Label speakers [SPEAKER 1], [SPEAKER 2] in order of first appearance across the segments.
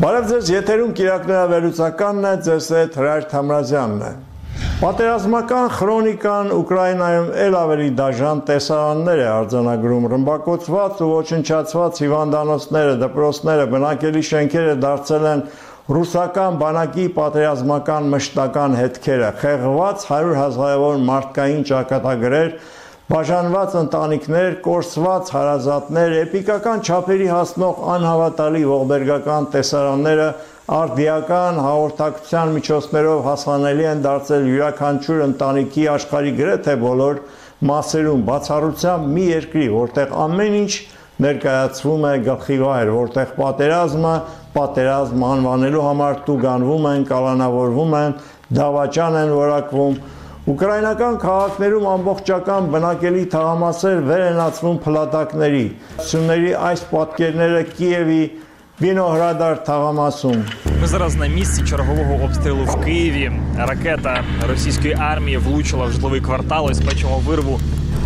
[SPEAKER 1] Բարև ձեզ, եթերում Կիրակներավերուցականն է, ձեզ հետ Հրայր Թամրազյանն է։ Պատերազմական քրոնիկան Ուկրաինայում ել ավելի դաժան տեսարաններ է արձանագրում, ռմբակոծված ու ոչնչացված հիվանդանոցները, դպրոցները, բնակելի շենքերը դարձել են ռուսական բանակի պատերազմական մշտական հետքերը, խեղված 100,000-ավոր մարդկային ճակատագրեր, բաժանված ընտանիքներ, կորսված հարազատներ, էպիկական չափերի հասնող անհավատալի ողբերգական տեսարանները արդիական հաղորդակցության միջոցներով հասանելի են դարձել յուրաքանչյուր ընտանիքի աշխարհի գրեթե բոլոր մասերում, բացառությամբ մի երկրի, որտեղ ամեն ինչ ներկայացվում է գլխիվայր, որտեղ պատերազմ անվանելու համար տուգանվում են, կալանավորվում են, դավաճան են որակվում, Ուկրաինական քաղաքներում ամբողջական բնակելի թաղամասեր վեր են ածվում փլատակների։ Սյունների այս պատկերները Կիևի Վինоградар թաղամասում։
[SPEAKER 2] Ми зараз на місці чергового обстрілу в Києві. Ракета російської армії влучила в житловий квартал, ось бачимо вирву.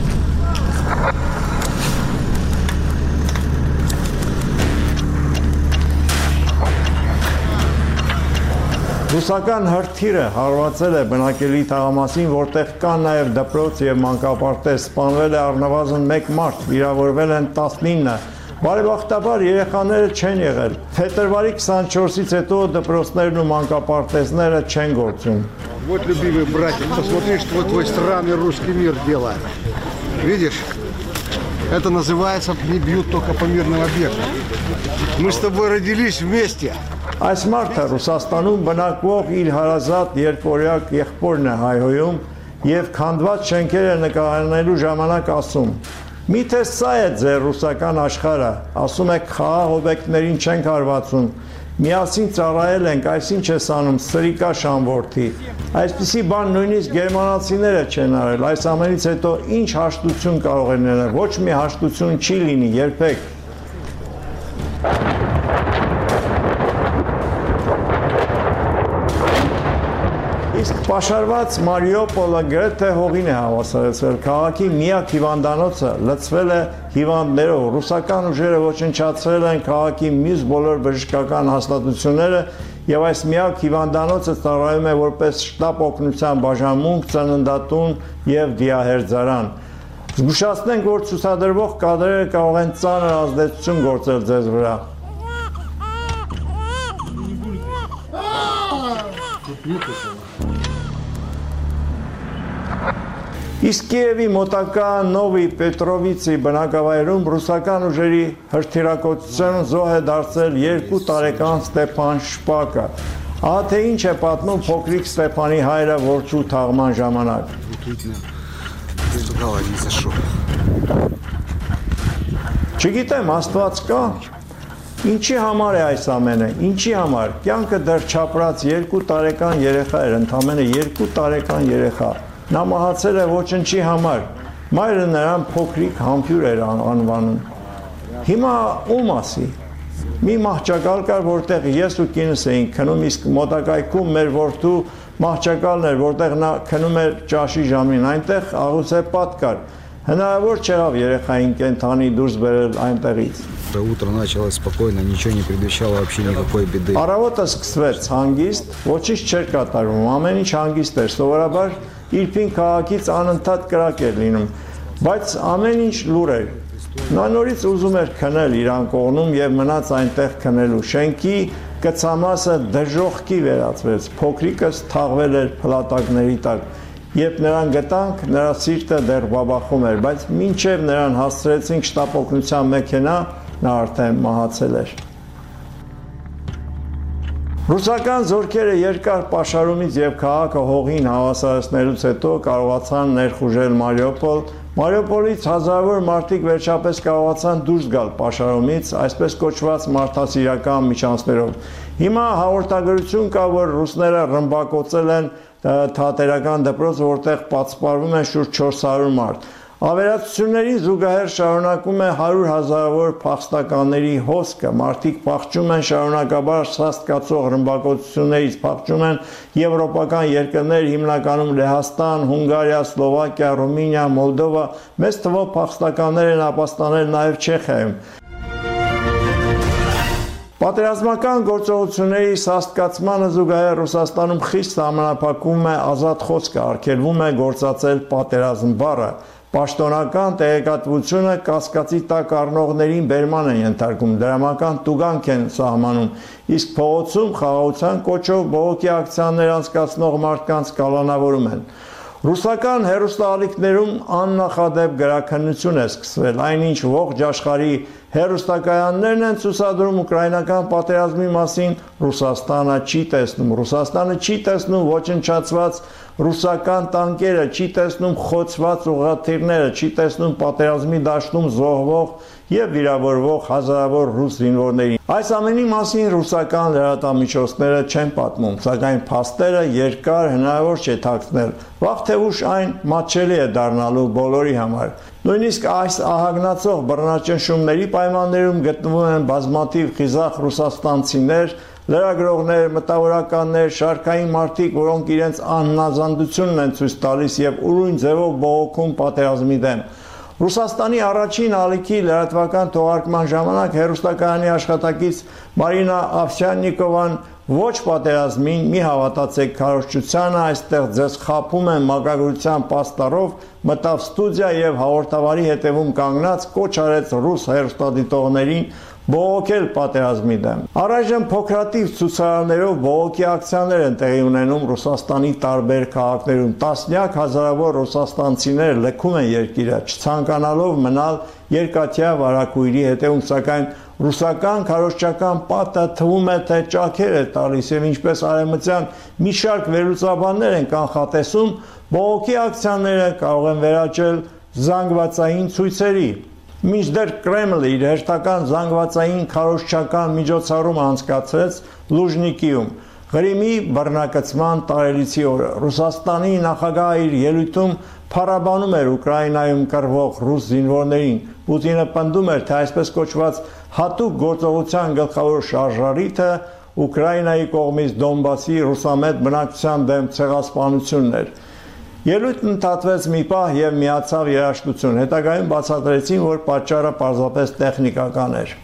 [SPEAKER 1] Ռուսական հրթիռը հարվածել է բնակելի թաղամասին, որտեղ կան նաև դպրոց եւ մանկապարտեզ, սպանվել է առնվազն 1 մարդ, վիրավորվել են 19։ Բարեբախտաբար երեխաները չեն եղել։ Փետրվարի 24-ից հետո դպրոցներն ու մանկապարտեզները չեն գործում։
[SPEAKER 3] Вот, любимый братик, посмотри, что твой странный русский мир делает. Видишь? Это называется «не бьют только по мирным объектам». Мы с тобой родились вместе.
[SPEAKER 1] Այս մարդը Ռուսաստանում բնակվող իր հարազատ երկօրյակ եղբորն է հայհոյում եւ քանդված շենքերը նկարահանելու ժամանակ ասում. Միթե սա է ձեր ռուսական աշխարհը, ասում եք խաղաղ օբյեկտներին չենք հարվածում, միասին ծառայել ենք, այսինչ ես անում, սրիկա շամորդի։ Այսպիսի բան նույնիսկ գերմանացիները չեն արել, այս ամենից հետո ինչ հաշտություն կարող են լինել, ոչ մի հաշտություն չի լինի երբեք։ Իսկ պաշարված Մարիուպոլը գրեթե հողին է հավասարեցվել, քաղաքի միակ հիվանդանոցը լցվել է հիվանդներով, ռուսական ուժերը ոչնչացրել են քաղաքի մյուս բոլոր բժշկական հաստատությունները եւ այս միակ հիվանդանոցը ծառայում է որպես շտապ օգնության բաժանմունք, ծննդատուն եւ դիահերձարան։ Զգուշացնենք, որ ցուցադրվող կադրերը կարող են ծանր ազդեցություն գործել ձեզ վրա։ Իսկ Կիևի մոտակա Նովի Պետրովիցի բնակավայրում ռուսական ուժերի հրթիռակոծության զոհ է դարձել 2 տարեկան Ստեփան Շպակը։ Ահա թե ինչ է պատմում փոքրիկ Ստեփանի հայրը որդու թաղման ժամանակ։ Չգիտեմ, Աստված կա։ Ինչի համար է այս ամենը, ինչի համար, կյանքը դեռ չապրած 2 տարեկան երեխա էր, ընդամենը 2 տարեկան երեխա, նա մահացել է ոչնչի համար, մայրը նրան փոքրիկ համբյուր էր անվանում, հիմա ում ասի, մի մահճակալ կար, որտեղ ես ու կինս էինք քնում, իսկ մոտակայքում մեր որդու մահճակալն էր, որտեղ նա քնում էր ճաշի ժամին, այնտեղ աղուսեպատ կար, հնարավոր չեղավ երեխային կենդանի դուրս բերել այնտեղից։
[SPEAKER 4] Утро началось спокойно, ничего не предвещало вообще никакой беды.
[SPEAKER 1] Առավոտը սկսվեց հանգիստ, ոչինչ չէր կատարվում, ամեն ինչ հանգիստ էր, սովորաբար Իրպին քաղաքից անընդհատ կրակ էր լինում, բայց ամեն ինչ լուր էր։ Նա նորից ուզում էր քնել իր անկողնում եւ մնաց այնտեղ քնելու։ Շենքի կծամասը դժոխքի վերածվեց, փոքրիկս թաղվել էր փլատակների տակ։ Երբ նրան գտանք, նրա սիրտը դեռ բաբախում էր, բայց մինչև նրան հասցրեցինք շտապ օգնության մեքենա, նա արդեն մահացել էր։ Ռուսական զորքերը երկար պաշարումից եւ քաղաքը հողին հավասարեցնելուց հետո կարողացան ներխուժել Մարիուպոլ։ Մարիուպոլից հազարավոր մարդիկ վերջապես կարողացան դուրս գալ պաշարումից, այսպես կոչված մարդասիրական միջանցքներով։ Հիմա հաղորդագրություն կա, որ ռուսները ռմբակոծել են թատերական դպրոց, որտեղ պատսպարվում են շուրջ 400 մարդ։ Ավերածությունների զուգահեռ շարունակում է 100,000-ավոր փախստականների հոսքը, մարդիկ փախչում են շարունակաբար սաստկացող ռմբակոծություններից, փախչում են եվրոպական երկրներ, հիմնականում Լեհաստան, Հունգարիա, Սլովակիա, Ռումինիա, Մոլդովա, մեծ թվով փախստականներ են ապաստանել նաև Չեխիայում։ Պատերազմական գործողությունների սաստկացմանը զուգահեռ Ռուսաստանում խիստ սահմանափակվում է ազատ խոսքը, արգելվում է գործածել պատերազմ բառը, պաշտոնական տեղեկատվությունը կասկածի տակ առնողներին բերման են ենթարկում, դրամական տուգանք են սահմանում, իսկ փողոցում խաղաղության կոչով բողոքի ակցիաներ անցկացնող մարդկանց կալանավորում են։ Ռուսական հեռուստաալիքներում աննախադեպ գրաքննություն է սկսվել, այնինչ ողջ աշխարհի հեռուստակայաններն են ցուցադրում ուկրաինական պատերազմի մասին, Ռուսաստանը չի տեսնում ոչնչացված ռուսական տանկերը, չի տեսնում խոցված ուղղաթիռները, չի տեսնում պատերազմի դաշտում զոհվող եւ վիրավորվող հազարավոր ռուս զինվորներին։ Այս ամենի մասին ռուսական լրատվամիջոցները չեն պատմում, սակայն փաստերը երկար հնարավոր չէ թաքցնել։ Վաղ թե ուշ այն մատչելի է դառնալու բոլորի համար։ Նույնիսկ այս ահագնացող բռնաճնշումների պայմաններում գտնվում են բազմաթիվ խիզախ ռուսաստանցիներ, լրագրողներ, մտավորականներ, շարքային մարդիկ, որոնք իրենց անհնազանդությունն են ցույց տալիս եւ ուրույն ձևով բողոքում պատերազմի դեմ։ Ռուսաստանի առաջին ալիքի լրատվական թողարկման ժամանակ հեռուստակայանի աշխատակից Մարինա Ավսյաննիկովան ոչ պատերազմին, մի հավատացեք քարոզչությանը, այստեղ ձեզ խաբում են մակագրության պաստառով, մտավ ստուդիա եւ հաղորդավարի հետևում կանգնած կոչ արեց ռուս հեռուստադիտողներին բողոքել պատերազմի դեմ։ Առայժմ փոքրաթիվ ցուցարարներով բողոքի ակցիաներ են տեղի ունենում Ռուսաստանի տարբեր քաղաքներում։ Տասնյակ հազարավոր ռուսաստանցիներ լքում են երկիրը, չցանկանալով մնալ երկաթյա վարակույրի հետևում, սակայն ռուսական քարոզչական պատը թվում է, թե ճաքեր է տալիս եւ ինչպես արևմտյան մի շարք վերլուծաբաններ են կանխատեսում, բողոքի ակցիաները կարող են վերաճել զանգվածային ցույցերի։ Մինչդեռ Կրեմլը իր հերթական զանգվածային քարոզչական միջոցառումը անցկացրեց Լուժնիկիում, Ղրիմի բռնակցման տարելիցի օրը։ Ռուսաստանի նախագահը իր ելույթում փառաբանում էր Ուկրաինայում կռվող ռուս զինվորներին։ Պուտինը պնդում էր, թե այսպես կոչված հատուկ գործողության գլխավոր շարժարիթը Ուկրաինայի կողմից Դոնբասի ռուսամետ բնակչության դեմ ցեղասպանությունն էր։ Ելույթն ընդհատվեց մի պահ եւ միացավ երաժշտություն։ Հետագայում բացատրեցին, որ պատճառը պարզապես տեխնիկական էր։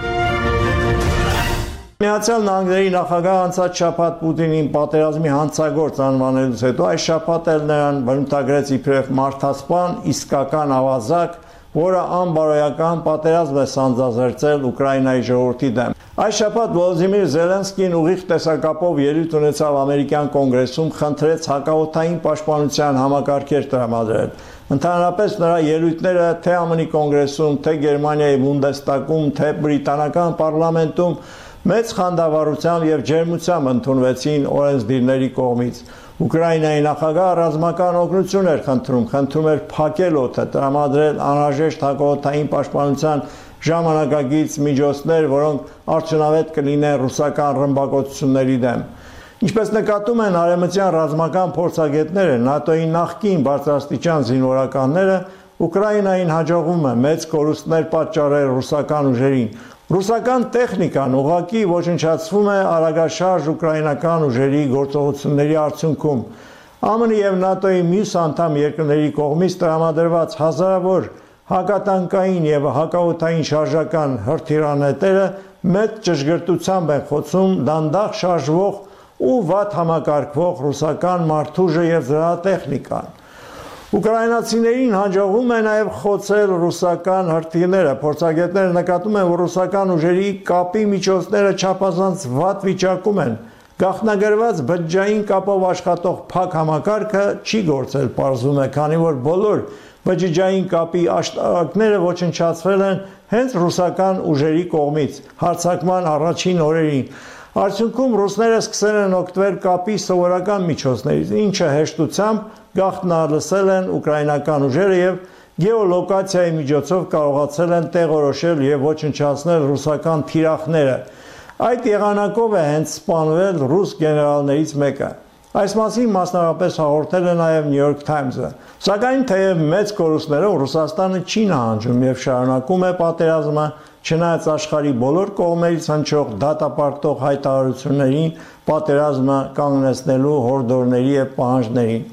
[SPEAKER 1] Միացյալ Նահանգների նախագահ անցած շաբաթ Պուտինին պատերազմի հանցագործ անվանելուց հետո այս շաբաթ էլ նրան բնութագրեց իբրև մարդասպան, իսկական ավազակ, որը անբարոյական պատերազմ է սանձազերծել Ուկրաինայի ժողովրդի դեմ։ Այս շաբաթ Վոլոդիմիր Զելենսկին ուղիղ տեսակապով ելույթ ունեցավ ամերիկյան կոնգրեսում, խնդրեց հակաօդային պաշտպանության համակարգեր տրամադրել։ Ընդհանրապես նրա ելույթները թե ԱՄՆ-ի կոնգրեսում, թե Գերմանիայի Բունդեստագում, թե բրիտանական պարլամենտում մեծ խանդավառությամբ եւ ջերմությամբ ընդունվեցին օրենսդիրների կողմից։ Ուկրաինայի նախագահը ռազմական օգնություն էր խնդրում էր փակել օդը, տրամադրել անհրաժեշտ հակաօդային պաշտպանության ժամանակակից միջոցներ, որոնք արդյունավետ կլինեն ռուսական ռմբակոծությունների դեմ։ Ինչպես նկատում են արևմտյան ռազմական փորձագետները, ՆԱՏՕ-ի նախկին բարձրաստիճան զինվորականները, Ուկրաինային հաջողվում է մեծ կորուստներ պատճառել ռուսական ուժերին։ Ռուսական տեխնիկան ուղղակի ոչնչացվում է արագաշարժ ուկրաինական ուժերի գործողությունների արդյունքում։ ԱՄՆ եւ ՆԱՏՕ-ի մյուս անդամ երկրների կողմից տրամադրված հազարավոր հակատանկային եւ հակաօդային շարժական հրթիռանետերը մեծ ճշգրտությամբ են խոցում դանդաղ շարժվող ու վատ համակարգվող ռուսական մարդուժը եւ զրահատեխնիկան։ Ուկրաինացիներին հաջողվում է նաև խոցել ռուսական հրթիռները։ Փորձագետները նկատում են, որ ռուսական ուժերի կապի միջոցները չափազանց վատ վիճակում են։ Գաղտնագրված բջջային կապով աշխատող փակ համակարգը չի գործել, պարզվում է, քանի որ բոլոր բջջային կապի աշտարակները ոչնչացվել են հենց ռուսական ուժերի կողմից հարձակման առաջին օրերին։ Արդյունքում ռուսները սկսել են օգտվել կապի սովորական միջոցներից, ինչը հեշտությամբ գաղտնալսել են ուկրաինական ուժերը եւ գեոլոկացիայի միջոցով կարողացել են տեղորոշել եւ ոչնչացնել ռուսական թիրախները։ Այդ եղանակով է հենց սպանվել ռուս գեներալներից մեկը։ Այս մասին մասնավորապես հաղորդել է նաև New York Times-ը։ Սակայն թեև մեծ կորուստներով Ռուսաստանը չի նահանջում եւ շարունակում է պատերազմը, չնայած աշխարհի բոլոր կողմերից հնչող դատապարտող հայտարարություններին, պատերազմը կանգնեցնելու հորդորների եւ պահանջներին։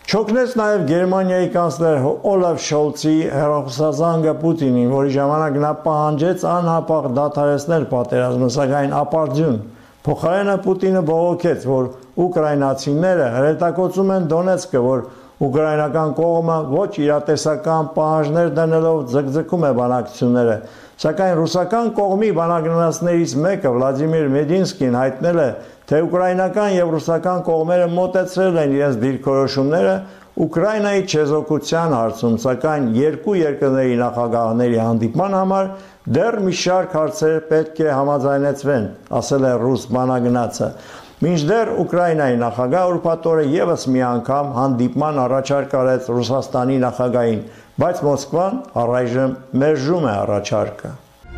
[SPEAKER 1] Չօգնեց նաև Գերմանիայի կանցլեր Օլաֆ Շոլցի հեռախոսազանգը Պուտինին, որի ժամանակ նա պահանջեց անհապաղ դադարեցնել պատերազմը, սակայն ապարդյուն։ Փոխարենը Պուտինը բողոքեց, որ ուկրաինացիները հրետակոծում են Դոնեցկը, որ ուկրաինական կողմը ոչ իրատեսական պահանջներ դնելով ձգձգում է բանակցությունները, սակայն ռուսական կողմի բանակնացներից մեկը Վլադիմիր Մեդինսկին հայտնել է, թե ուկրաինական եւ ռուսական կողմերը մոտեցրել են իրենց դիրքորոշումները Ուկրաինայի չեզոքության հարցում, սակայն երկու երկրների նախագահների հանդիպման համար դեռ մի շարք հարցեր պետք է համաձայնեցվեն, ասել է ռուս բանագնացը։ Մինչդեռ Ուկրաինայի նախագահ ուրբաթ օրը եւս մի անգամ հանդիպման առաջարկ արեց Ռուսաստանի նախագահին, բայց Մոսկվան առայժմ մերժում է առաջարկը։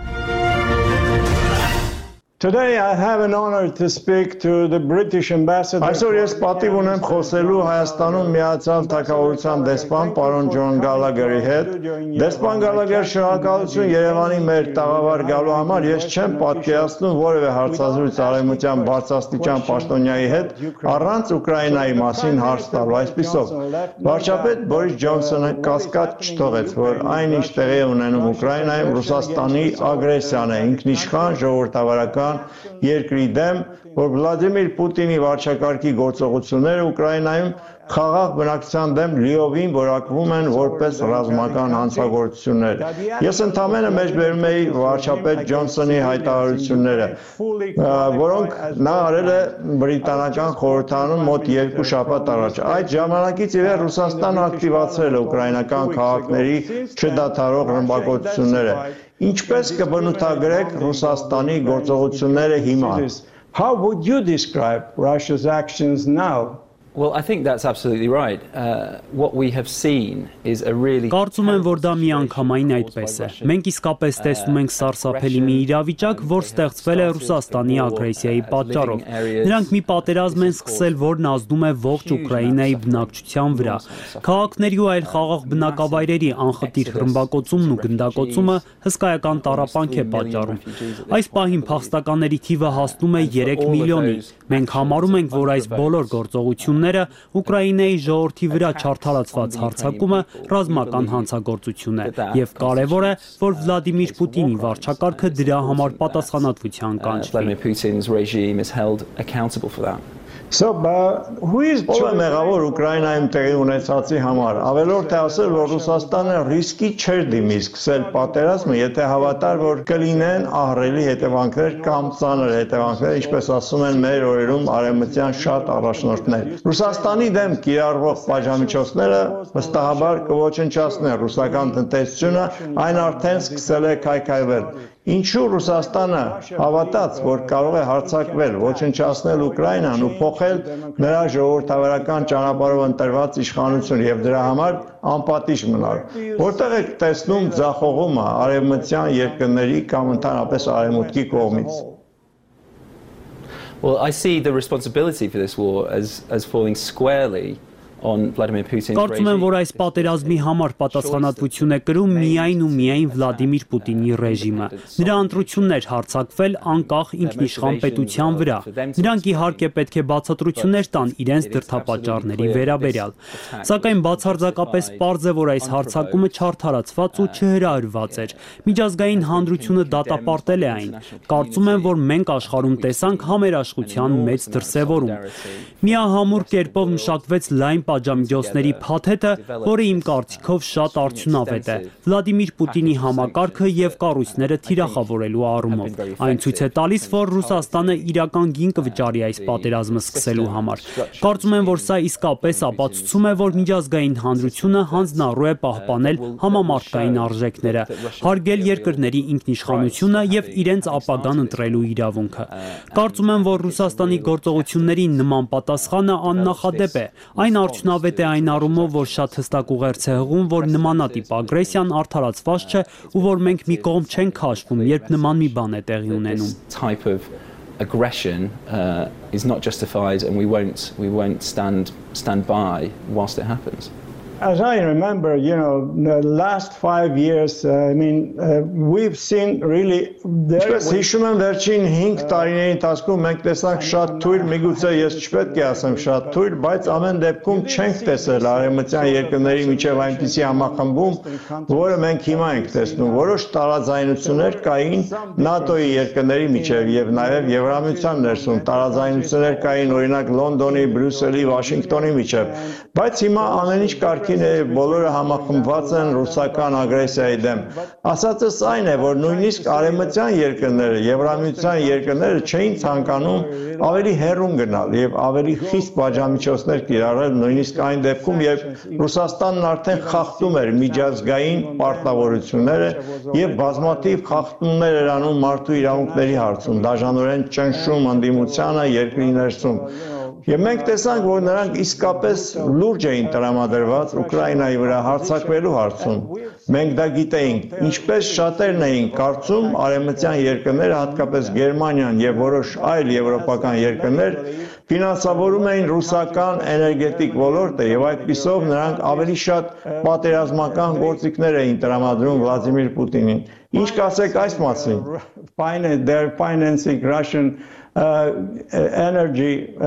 [SPEAKER 1] Today I have an honor to speak to the British ambassador. Այսօր ես պատիվ ունեմ խոսելու Հայաստանում Միացյալ Թագավորության դեսպան պարոն Ջոն Գալագերի հետ։ Դեսպան Գալագեր, շնորհակալություն Երևանի մեր տաղավար գալու համար։ Ես չեմ պատկերացնում որևէ հարցազրույց արևմտյան բարձրաստիճան պաշտոնյայի հետ առանց Ուկրաինայի մասին հարց տալու։ Այսպիսով, վարչապետ Բորիս Ջոնսոնը կասկած չթողեց, որ այն ինչ տեղի է ունենում Ուկրաինայում Ռուսաստանի ագրեսիան է, ինքնիշխան ժողովրդավարական երկրի դեմ, որ Վլադիմիր Պուտինի վարչակարգի գործողությունները Ուկրաինայում խաղաղ բնակչության դեմ լիովին որակվում են որպես ռազմական հանցագործություններ։ Ես ընդամենը մեջբերում էի վարչապետ Ջոնսոնի հայտարարությունները, որոնք նա արել է բրիտանական խորհրդարանում մոտ 2 շաբաթ առաջ։ Այդ ժամանակից ի վեր Ռուսաստանը ակտիվացրել է ուկրաինական քաղաքների չդադարող ռմբակոծությունները։ Ինչպես կբնութագրեք Ռուսաստանի գործողությունները հիմա?
[SPEAKER 5] How would you describe Russia's actions now?
[SPEAKER 6] Well, I think that's absolutely right. What we have seen is a really
[SPEAKER 7] Կարծում եմ, որ դա միանգամայն այդպես է։ Մենք իսկապես տեսնում ենք սարսափելի մի իրավիճակ, որ ստեղծվել է Ռուսաստանի ագրեսիայի պատճառով։ Նրանք մի պատերազմ են սկսել, որն ազդում է ողջ Ուկրաինայի բնակչության վրա։ Քաղաքների ու այլ խաղաղ բնակավայրերի անխտիր ռմբակոծումն ու գնդակոծումը հսկայական տառապանք է պատճառում։ Այս պահին փախստականների թիվը հասնում է 3 միլիոնի։ Մենք համարում ենք, որ այս բոլոր գործողությունները Ուկրաինայի ժողովրդի վրա չարդարացված հարձակումը ռազմական հանցագործություն է եւ կարեւոր է, որ Վլադիմիր Պուտինի վարչակարգը դրա համար պատասխանատվության կանչվի։
[SPEAKER 5] So, who is
[SPEAKER 1] Ով է մեղավոր Ուկրաինայում տեղի ունեցածի համար։ Ավելորդ է ասել, որ Ռուսաստանը ռիսկի չէր դիմի սկսել պատերազմը, եթե հավատար, որ կլինեն ահռելի հետևանքներ կամ ծանր հետևանքներ, ինչպես ասում են մեր օրերում արևմտյան շատ առաջնորդներ։ Ռուսաստանի դեմ կիրառվող պատժամիջոցները վստահաբար կոչնչացնեն ռուսական տնտեսությունը, այն արդեն սկսել է քայքայվել։ Ինչու Ռուսաստանը հավատաց, որ կարող է հարձակվել, ոչնչացնել Ուկրաինան ու փոխել նրա ժողովրդավարական ճանապարհով ընտրված իշխանություն եւ դրա համար անպատիժ մնալ։ Որտեղ եք տեսնում ձախողումը արևմտյան երկրների կամ ընդհանրապես արևմուտքի կողմից։
[SPEAKER 6] Well, I see the responsibility for this war as falling squarely on Vladimir Putin's
[SPEAKER 7] Կարծում եմ, որ այս պատերազմի համար պատասխանատվություն է կրում միայն ու միայն Վլադիմիր Պուտինի ռեժիմը։ Նրա ընտրությունն էր հարձակվել անկախ ինքնիշխան պետության վրա։ Նրանք իհարկե պետք է բացատրություններ տան իրենց դրդապատճառների վերաբերյալ։ Սակայն բացարձակապես պարզ է, որ այս հարձակումը չարդարացված ու չհրահրված էր։ Միջազգային հանրությունը դատապարտել է այն։ Կարծում եմ, որ մենք աշխարհում տեսանք համերաշխության մեծ դրսևորում։ Միահամուռ կերպով մշակվեց լայն պատժամիջոցների փաթեթը, որը իմ կարծիքով շատ արդյունավետ է Վլադիմիր Պուտինի համակարգը եւ կառույցները թիրախավորելու առումով։ Այն ցույց է տալիս, որ Ռուսաստանը իրական գին կվճարի այս պատերազմը սկսելու համար։ Կարծում եմ, որ սա իսկապես ապացուցում է, որ միջազգային հանրությունը հանձնառու է պահպանել համամարտկային արժեքները, հարգել երկրների ինքնիշխանությունը եւ իրենց ապագան ընտրելու իրավունքը։ Կարծում եմ, որ Ռուսաստանի գործողությունների նման պատասխանը աննախադեպ է։ Այն արդյունավետ է այն առումով, որ շատ հստակ ուղերձ է հղում, որ նմանատիպ ագրեսիան արդարացված չէ ու որ մենք մի կողմ չենք քաշվում, երբ նման մի բան է տեղի ունենում։
[SPEAKER 6] Aggression is not justified and we won't stand by whilst it happens.
[SPEAKER 5] As I remember, the last 5 years, we've seen really
[SPEAKER 1] Ինչպես հիշում եմ վերջին 5 տարիների ընթացքում մենք տեսանք շատ թույլ, միգուցե ես չպետք է ասեմ շատ թույլ, բայց ամեն դեպքում չենք տեսել արևմտյան երկրների միջև այնպիսի համախմբում, որը մենք հիմա ենք տեսնում։ Որոշ տարաձայնություններ կային ՆԱՏՕ-ի երկրների միջև եւ նաեւ Եվրամիության ներսում տարաձայնություններ կային օրինակ Լոնդոնի, Բրյուսելի, Վաշինգտոնի միջև, բայց հիմա ամեն ինչ կարգին է, բոլորը համախմբված են ռուսական ագրեսիայի դեմ։ Ասածս այն է, որ նույնիսկ արևմտյան երկրները, Եվրամիության երկրները չէին ցանկանում ավելի հեռուն գնալ եւ ավելի խիստ պատժամիջոցներ կիրառել, նույնիսկ այն դեպքում, երբ Ռուսաստանն արդեն խախտում էր միջազգային պարտավորությունները եւ բազմաթիվ խախտումներ էր անում մարդու իրավունքների հարցում, դաժանորեն ճնշում ընդդիմությանը երկրի ներսում։ Եվ մենք տեսանք, որ նրանք իսկապես լուրջ էին տրամադրված Ուկրաինայի վրա հարձակվելու հարցում։ Մենք դա գիտեինք, ինչպես շատերն էին կարծում, արևմտյան երկրները, հատկապես Գերմանիան եւ որոշ այլ եվրոպական երկրներ ֆինանսավորում էին ռուսական էներգետիկ ոլորտը եւ այդպիսով նրանք ավելի շատ պատերազմական գործիքներ էին տրամադրում Վլադիմիր Պուտինին։ Ինչ կասեք այս մասին։
[SPEAKER 5] They're financing Russian energy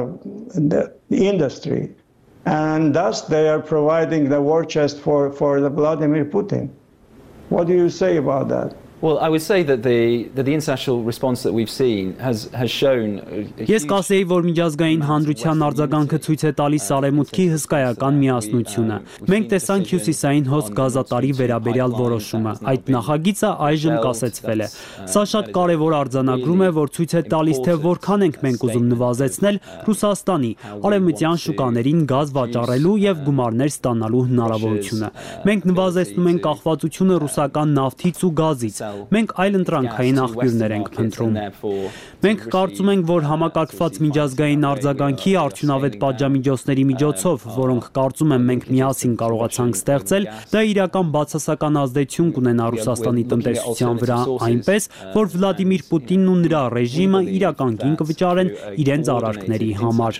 [SPEAKER 5] industry, and thus they are providing the war chest for the Vladimir Putin. What do you say about that?
[SPEAKER 6] Well, I would say that the international response that we've seen has shown.
[SPEAKER 7] Ես կասեի, որ միջազգային հանրության արձագանքը ցույց է տալիս արևմուտքի հսկայական միասնությունը։ Մենք տեսանք հյուսիսային հոս գազատարի վերաբերյալ որոշումը։ Այդ նախագիծը այժմ կասեցվել է։ Սա շատ կարևոր արձանագրում է, որ ցույց է տալիս, թե որքան ենք մենք ուզում նվազեցնել Ռուսաստանի արևմտյան շուկաներին գազ վաճառելու եւ գումարներ ստանալու հնարավորությունը։ Մենք նվազեցնում ենք կախվածությունը ռուսական նավթից ու գազից։ Մենք այլ ընտրանքային աղբյուրներ ենք փնտրում։ Մենք կարծում ենք, որ համակարգված միջազգային արձագանքի արդյունավետ պատժամիջոցների միջոցով, որոնք կարծում եմ մենք միասին կարողացանք ստեղծել, դա իրական բացասական ազդեցություն կունենա Ռուսաստանի տնտեսության վրա, այնպես, որ Վլադիմիր Պուտինն ու նրա ռեժիմը իրական գին կվճարեն իրենց արարքների համար։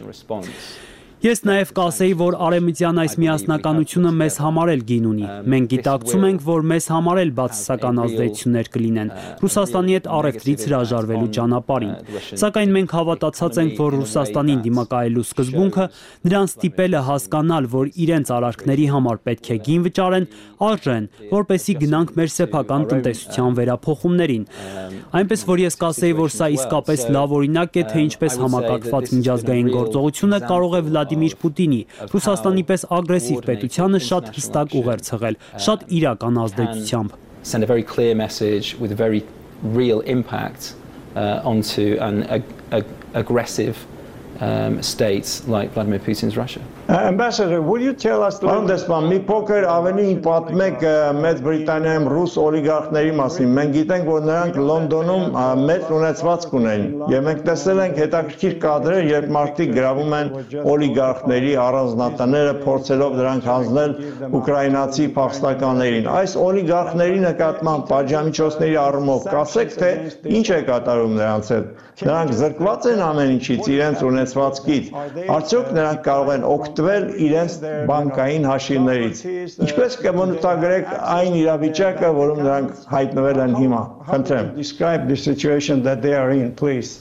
[SPEAKER 7] Ես նաև կասեի, որ արևմտյան այս միասնականությունը մեզ համար էլ գին ունի։ Մենք գիտակցում ենք, որ մեզ համար էլ բացասական ազդեցություններ կլինեն Ռուսաստանի հետ առևտրից հրաժարվելու ճանապարհին։ Սակայն մենք հավատացած ենք, որ Ռուսաստանին դիմակայելու սկզբունքը նրանց ստիպելը հասկանալ, որ իրենց արարքների համար պետք է գին վճարեն, արժեն, որպեսզի գնանք մեր սեփական տնտեսության վերափոխումներին։ Այնպես որ ես կասեի, որ սա իսկապես լավ օրինակ է, թե ինչպես համակարգված միջազգային գործողությունը կարող է Վլադիմիր Պուտինի Ռուսաստանի պես ագրեսիվ պետությանը շատ հստակ ուղեր ցղել, շատ իրական ազդեցությամբ։
[SPEAKER 6] Send a very clear message with a very real impact onto an aggressive states like Vladimir Putin's Russia.
[SPEAKER 5] Ambassador, would you tell us?
[SPEAKER 1] Դեսպան, մի փոքր ավելի պատմեք Մեծ Բրիտանիայում ռուս օլիգարխների մասին։ Մենք գիտենք, որ նրանք Լոնդոնում մեծ ունեցվածք ունեն, եւ մենք տեսել ենք հետաքրքիր կադրեր, երբ մարդիկ գրավում են օլիգարխների առանձնատները, փորձելով դրանք հանձնել ուկրաինացի փախստականներին։ Այս օլիգարխների նկատմամբ պատժամիջոցների առումով կասեք, թե ինչ է կատարում նրանց հետ։ Նրանք զրկված են ամեն ինչից, իրենց ունեցվածքից։ Արդյոք նրանք կարող են օգտվել իրենց բանկային հաշիվներից։ Ինչպես կմնութագրեք այն իրավիճակը, որում նրանք հայտնվել են հիմա։ Խնդրեմ.
[SPEAKER 5] Describe the situation that they are in, please.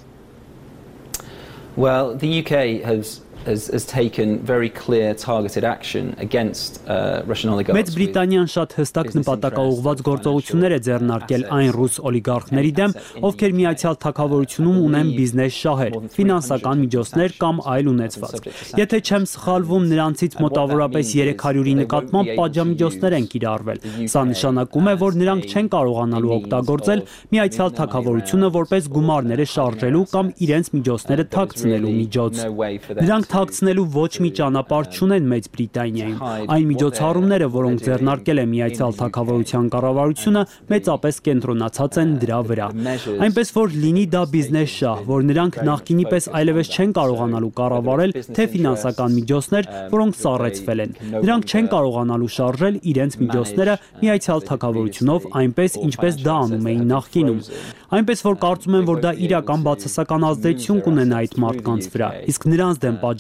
[SPEAKER 6] Well, the UK has taken very clear targeted action against Russian oligarchs.
[SPEAKER 7] Մեծ Բրիտանիան շատ հստակ նպատակաուղղված գործողություններ է ձեռնարկել այն ռուս օլիգարխների դեմ, ովքեր Միացյալ Թագավորությունում ունեն բիզնես շահեր, ֆինանսական միջոցներ կամ այլ ունեցվածք։ Եթե չեմ սխալվում, նրանցից մոտավորապես 300-ի նկատմամբ պատժամիջոցներ են կիրառվել։ Սա նշանակում է, որ նրանք չեն կարողանալու օգտագործել Միացյալ Թագավորությունը որպես գումարները շարժելու կամ իրենց միջոցները թաքցնելու միջոց։ Նրանք թաքցնելու ոչ մի ճանապարհ չունեն Մեծ Բրիտանիայում։ Այն միջոցառումները, որոնք ձեռնարկել է Միացյալ Թագավորության կառավարությունը, մեծապես կենտրոնացած են դրա վրա։ Այնպես որ լինի դա բիզնես շահ, որ նրանք նախկինի պես այլևս չեն կարողանալու կառավարել, թե ֆինանսական միջոցներ, որոնք սառեցվել են։ Նրանք չեն կարողանալու շարժել իրենց միջոցները Միացյալ Թագավորությունով այնպես, ինչպես դա անում էին նախկինում։ Այնպես որ կարծում եմ, որ դա իրական բացասական ազդեցություն կունենա այդ մարդկանց վրա, իսկ նրանց դեմ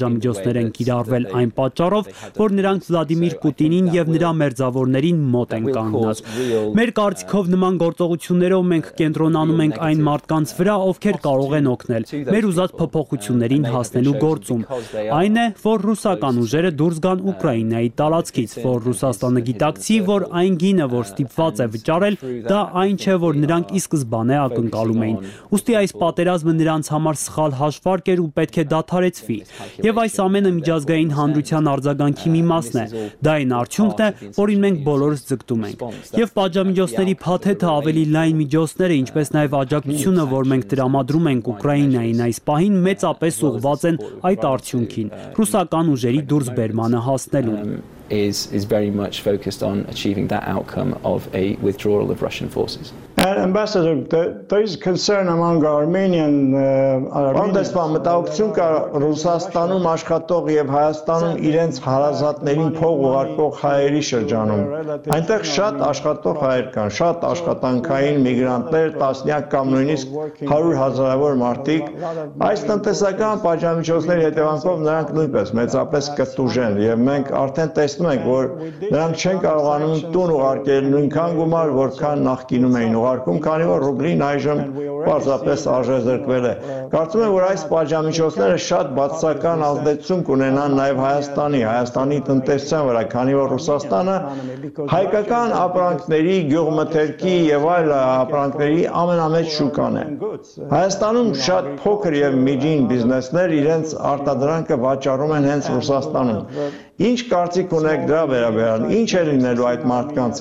[SPEAKER 7] պատժամիջոցներ են կիրառվել այն պատճառով, որ նրանք Վլադիմիր Պուտինին եւ նրա մերձավորներին մոտ են կանգնած։ Մեր կարծիքով նման գործողություններով մենք կենտրոնանում ենք այն մարդկանց վրա, ովքեր կարող են օգնել մեր ուզած փոփոխություններին հասնելու գործում։ Այն է, որ ռուսական ուժերը դուրս գան Ուկրաինայի տարածքից, որ Ռուսաստանը գիտակցի, որ այն գինը, որ ստիպված է վճարել, դա այն չէ, որ նրանք ի սկզբանե ակնկալում էին։ Ուստի այս պատերազմը նրանց համար սխալ հաշվարկ էր ու պետք է դադարեցվի։ Եվ այս ամենը միջազգային հանրության արձագանքի մի մասն է։ Դա այն արդյունքն է, որին մենք բոլորս ձգտում ենք։ Եվ պատժամիջոցների փաթեթը ավելի լայն միջոցները, ինչպես նաև աջակցությունը, որ մենք տրամադրում ենք Ուկրաինային այս պահին, մեծապես ուղղված են այդ արդյունքին՝ ռուսական ուժերի դուրսբերմանը հասնելուն։
[SPEAKER 6] Is very much focused on achieving that outcome of a withdrawal of Russian forces.
[SPEAKER 5] And Ambassador, there is concern among Armenian
[SPEAKER 1] Անդեսպան մտահոգություն կա Ռուսաստանում աշխատող եւ Հայաստանում իրենց հարազատներին փող ուղարկող հայերի շրջանում։ Այնտեղ շատ աշխատող հայեր կան, շատ աշխատանքային միգրանտներ, տասնյակ կամ նույնիսկ 100,000-ավոր մարդիկ։ Այս տնտեսական պատժամիջոցների հետևանքով նրանք նույնպես մեծապես կտուժեն եւ մենք արդեն տեսնում ենք, որ նրանք չեն կարողանում տուն ուղարկել նույնքան գումար, որքան նախկինում էին ուղարկում, քանի որ ռուբլին այժմ պարզապես արժեզրկվել է։ Կարծում եմ, որ այս պատժամիջոցները շատ բացասական ազդեցություն կունենան նաև Հայաստանի տնտեսության վրա, քանի որ Ռուսաստանը հայկական ապրանքների, գյուղմթերքի եւ այլ ապրանքների ամենամեծ շուկան է։ Հայաստանում շատ փոքր եւ միջին բիզնեսներ իրենց արտադրանքը վաճառում են հենց Ռուսաստանում։ Ինչ կարծիք ունեք դրա վերաբերյալ, ինչ է լինելու այդ մարդկանց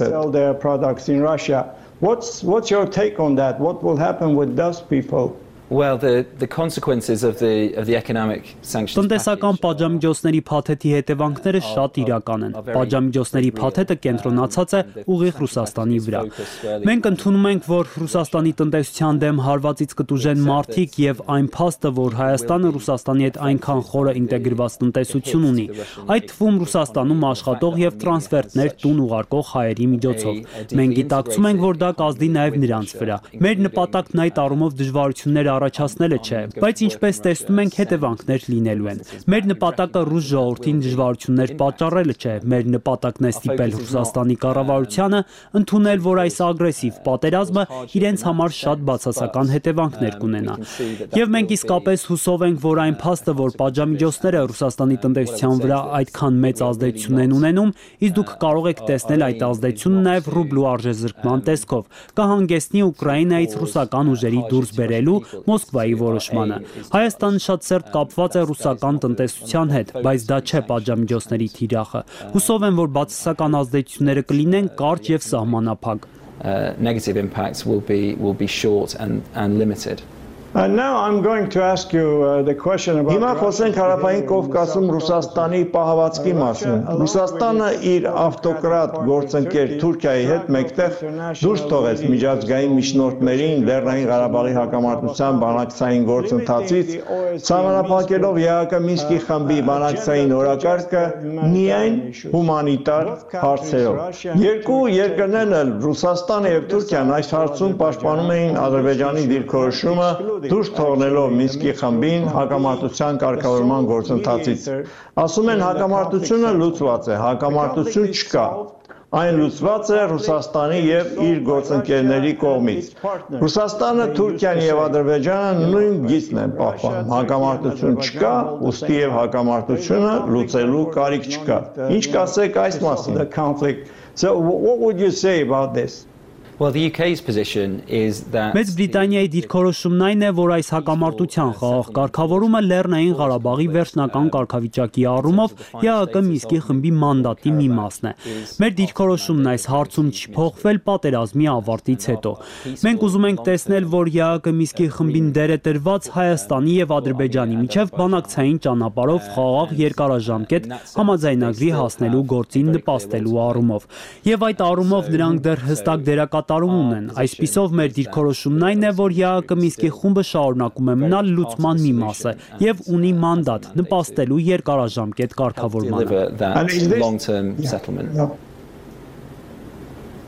[SPEAKER 1] հետ։
[SPEAKER 5] What's your take on that? What will happen with those people?
[SPEAKER 6] Well, the consequences of the economic sanctions.
[SPEAKER 7] Տնտեսական պատժամիջոցների փաթեթի հետևանքները շատ իրական են։ Պատժամիջոցների փաթեթը կենտրոնացած է ուղիղ Ռուսաստանի վրա։ Մենք ընդունում ենք, որ Ռուսաստանի տնտեսության դեմ հարվածից կտուժեն մարդիկ եւ այն փաստը, որ Հայաստանը Ռուսաստանի հետ այնքան խորը ինտեգրված տնտեսություն ունի, այդ թվում Ռուսաստանում աշխատող եւ տրանսֆերտներ տուն ուղարկող հայերի միջոցով։ Մենք գիտակցում ենք, որ դա կազդի նաեւ նրանց վրա։ Մեր նպատակն այդ առումով դժվարություններ առաջացնելը չէ, բայց ինչպես տեսնում ենք, հետևանքներ լինելու են։ Մեր նպատակը ռուս ժողովրդին դժվարություններ պատճառելը չէ, մեր նպատակն է ստիպել Ռուսաստանի կառավարությանը ընդունել, որ այս ագրեսիվ պատերազմը իրենց համար շատ բացասական հետևանքներ կունենա։ Եվ մենք իսկապես հուսով ենք, որ այն փաստը, որ պատժամիջոցները Ռուսաստանի տնտեսության վրա այդքան մեծ ազդեցություն են ունենում, իսկ դուք կարող եք տեսնել այդ ազդեցությունը նաև ռուբլու արժեզրկման տեսքով, կհանգեցնի Ուկրաինայից ռուսական ուժերի դուրս բերելու Մոսկվայի որոշմանը։ Հայաստանը շատ սերտ կապված է ռուսական տնտեսության հետ, բայց դա չէ պատժամիջոցների թիրախը։ Հուսով եմ, որ բացասական ազդեցությունները կլինեն կարճ եւ սահմանափակ։
[SPEAKER 6] Negative impacts will be short and limited.
[SPEAKER 5] Now I'm going to ask you the question about
[SPEAKER 1] Հիմա խոսենք Հարավային Կովկասում Ռուսաստանի պահվածքի մասին։ Ռուսաստանը իր ավտոկրատ գործընկեր Թուրքիայի հետ մեկտեղ դուրս թողեց միջազգային միջնորդներին Լեռնային Ղարաբաղի հակամարտության բանակցային գործընթացից, սահմանափակելով ԵԱՀԿ Մինսկի խմբի բանակցային օրակարգը միայն հումանիտար հարցերով։ Երկու երկրներն էլ Ռուսաստանը եւ Թուրքիան այս հարցում պաշտպանում էին Ադրբեջանի դիրքորոշումը դուրս թողնելով Մինսկի խմբին հակամարտության կարգավորման գործընթացից։ Ասում են հակամարտությունը լուծված է, հակամարտություն չկա։ Այն լուծված է Ռուսաստանի եւ իր գործընկերների կողմից։ Ռուսաստանը, Թուրքիան եւ Ադրբեջանը նույն գիծն են պահպանում։ Հակամարտություն չկա, ուստի եւ հակամարտությունը լուծելու կարիք չկա։ Ինչ կասեք այս մասին։
[SPEAKER 5] So what would you say about this?
[SPEAKER 6] Well, the UK's position is that
[SPEAKER 7] Մեծ Բրիտանիայի դիրքորոշումն այն է, որ այս հակամարտության խաղաղ կարգավորումը Լեռնային Ղարաբաղի վերջնական կարգավիճակի առումով ԵԱՀԿ Մինսկի խմբի մանդատի մի մասն է։ Մեր դիրքորոշումն այս հարցում չի փոխվել պատերազմի ավարտից հետո։ Մենք ուզում ենք տեսնել, որ ԵԱՀԿ Մինսկի խմբին դեր է տրված Հայաստանի եւ Ադրբեջանի միջև բանակցային ճանապարհով խաղաղ երկարաժամկետ համաձայնագրի հասնելու գործին նպաստելու առումով։ Եվ այդ առումով նրանք դեռ հստակ դերակատարում ունեն։ Այսպիսով մեր դիրքորոշումն այն է, որ ԵԱՀԿ Մինսկի խումբը շարունակում է մնալ լուծման մի մասը եւ ունի մանդատ նպաստելու երկարաժամկետ կարգավորմանը։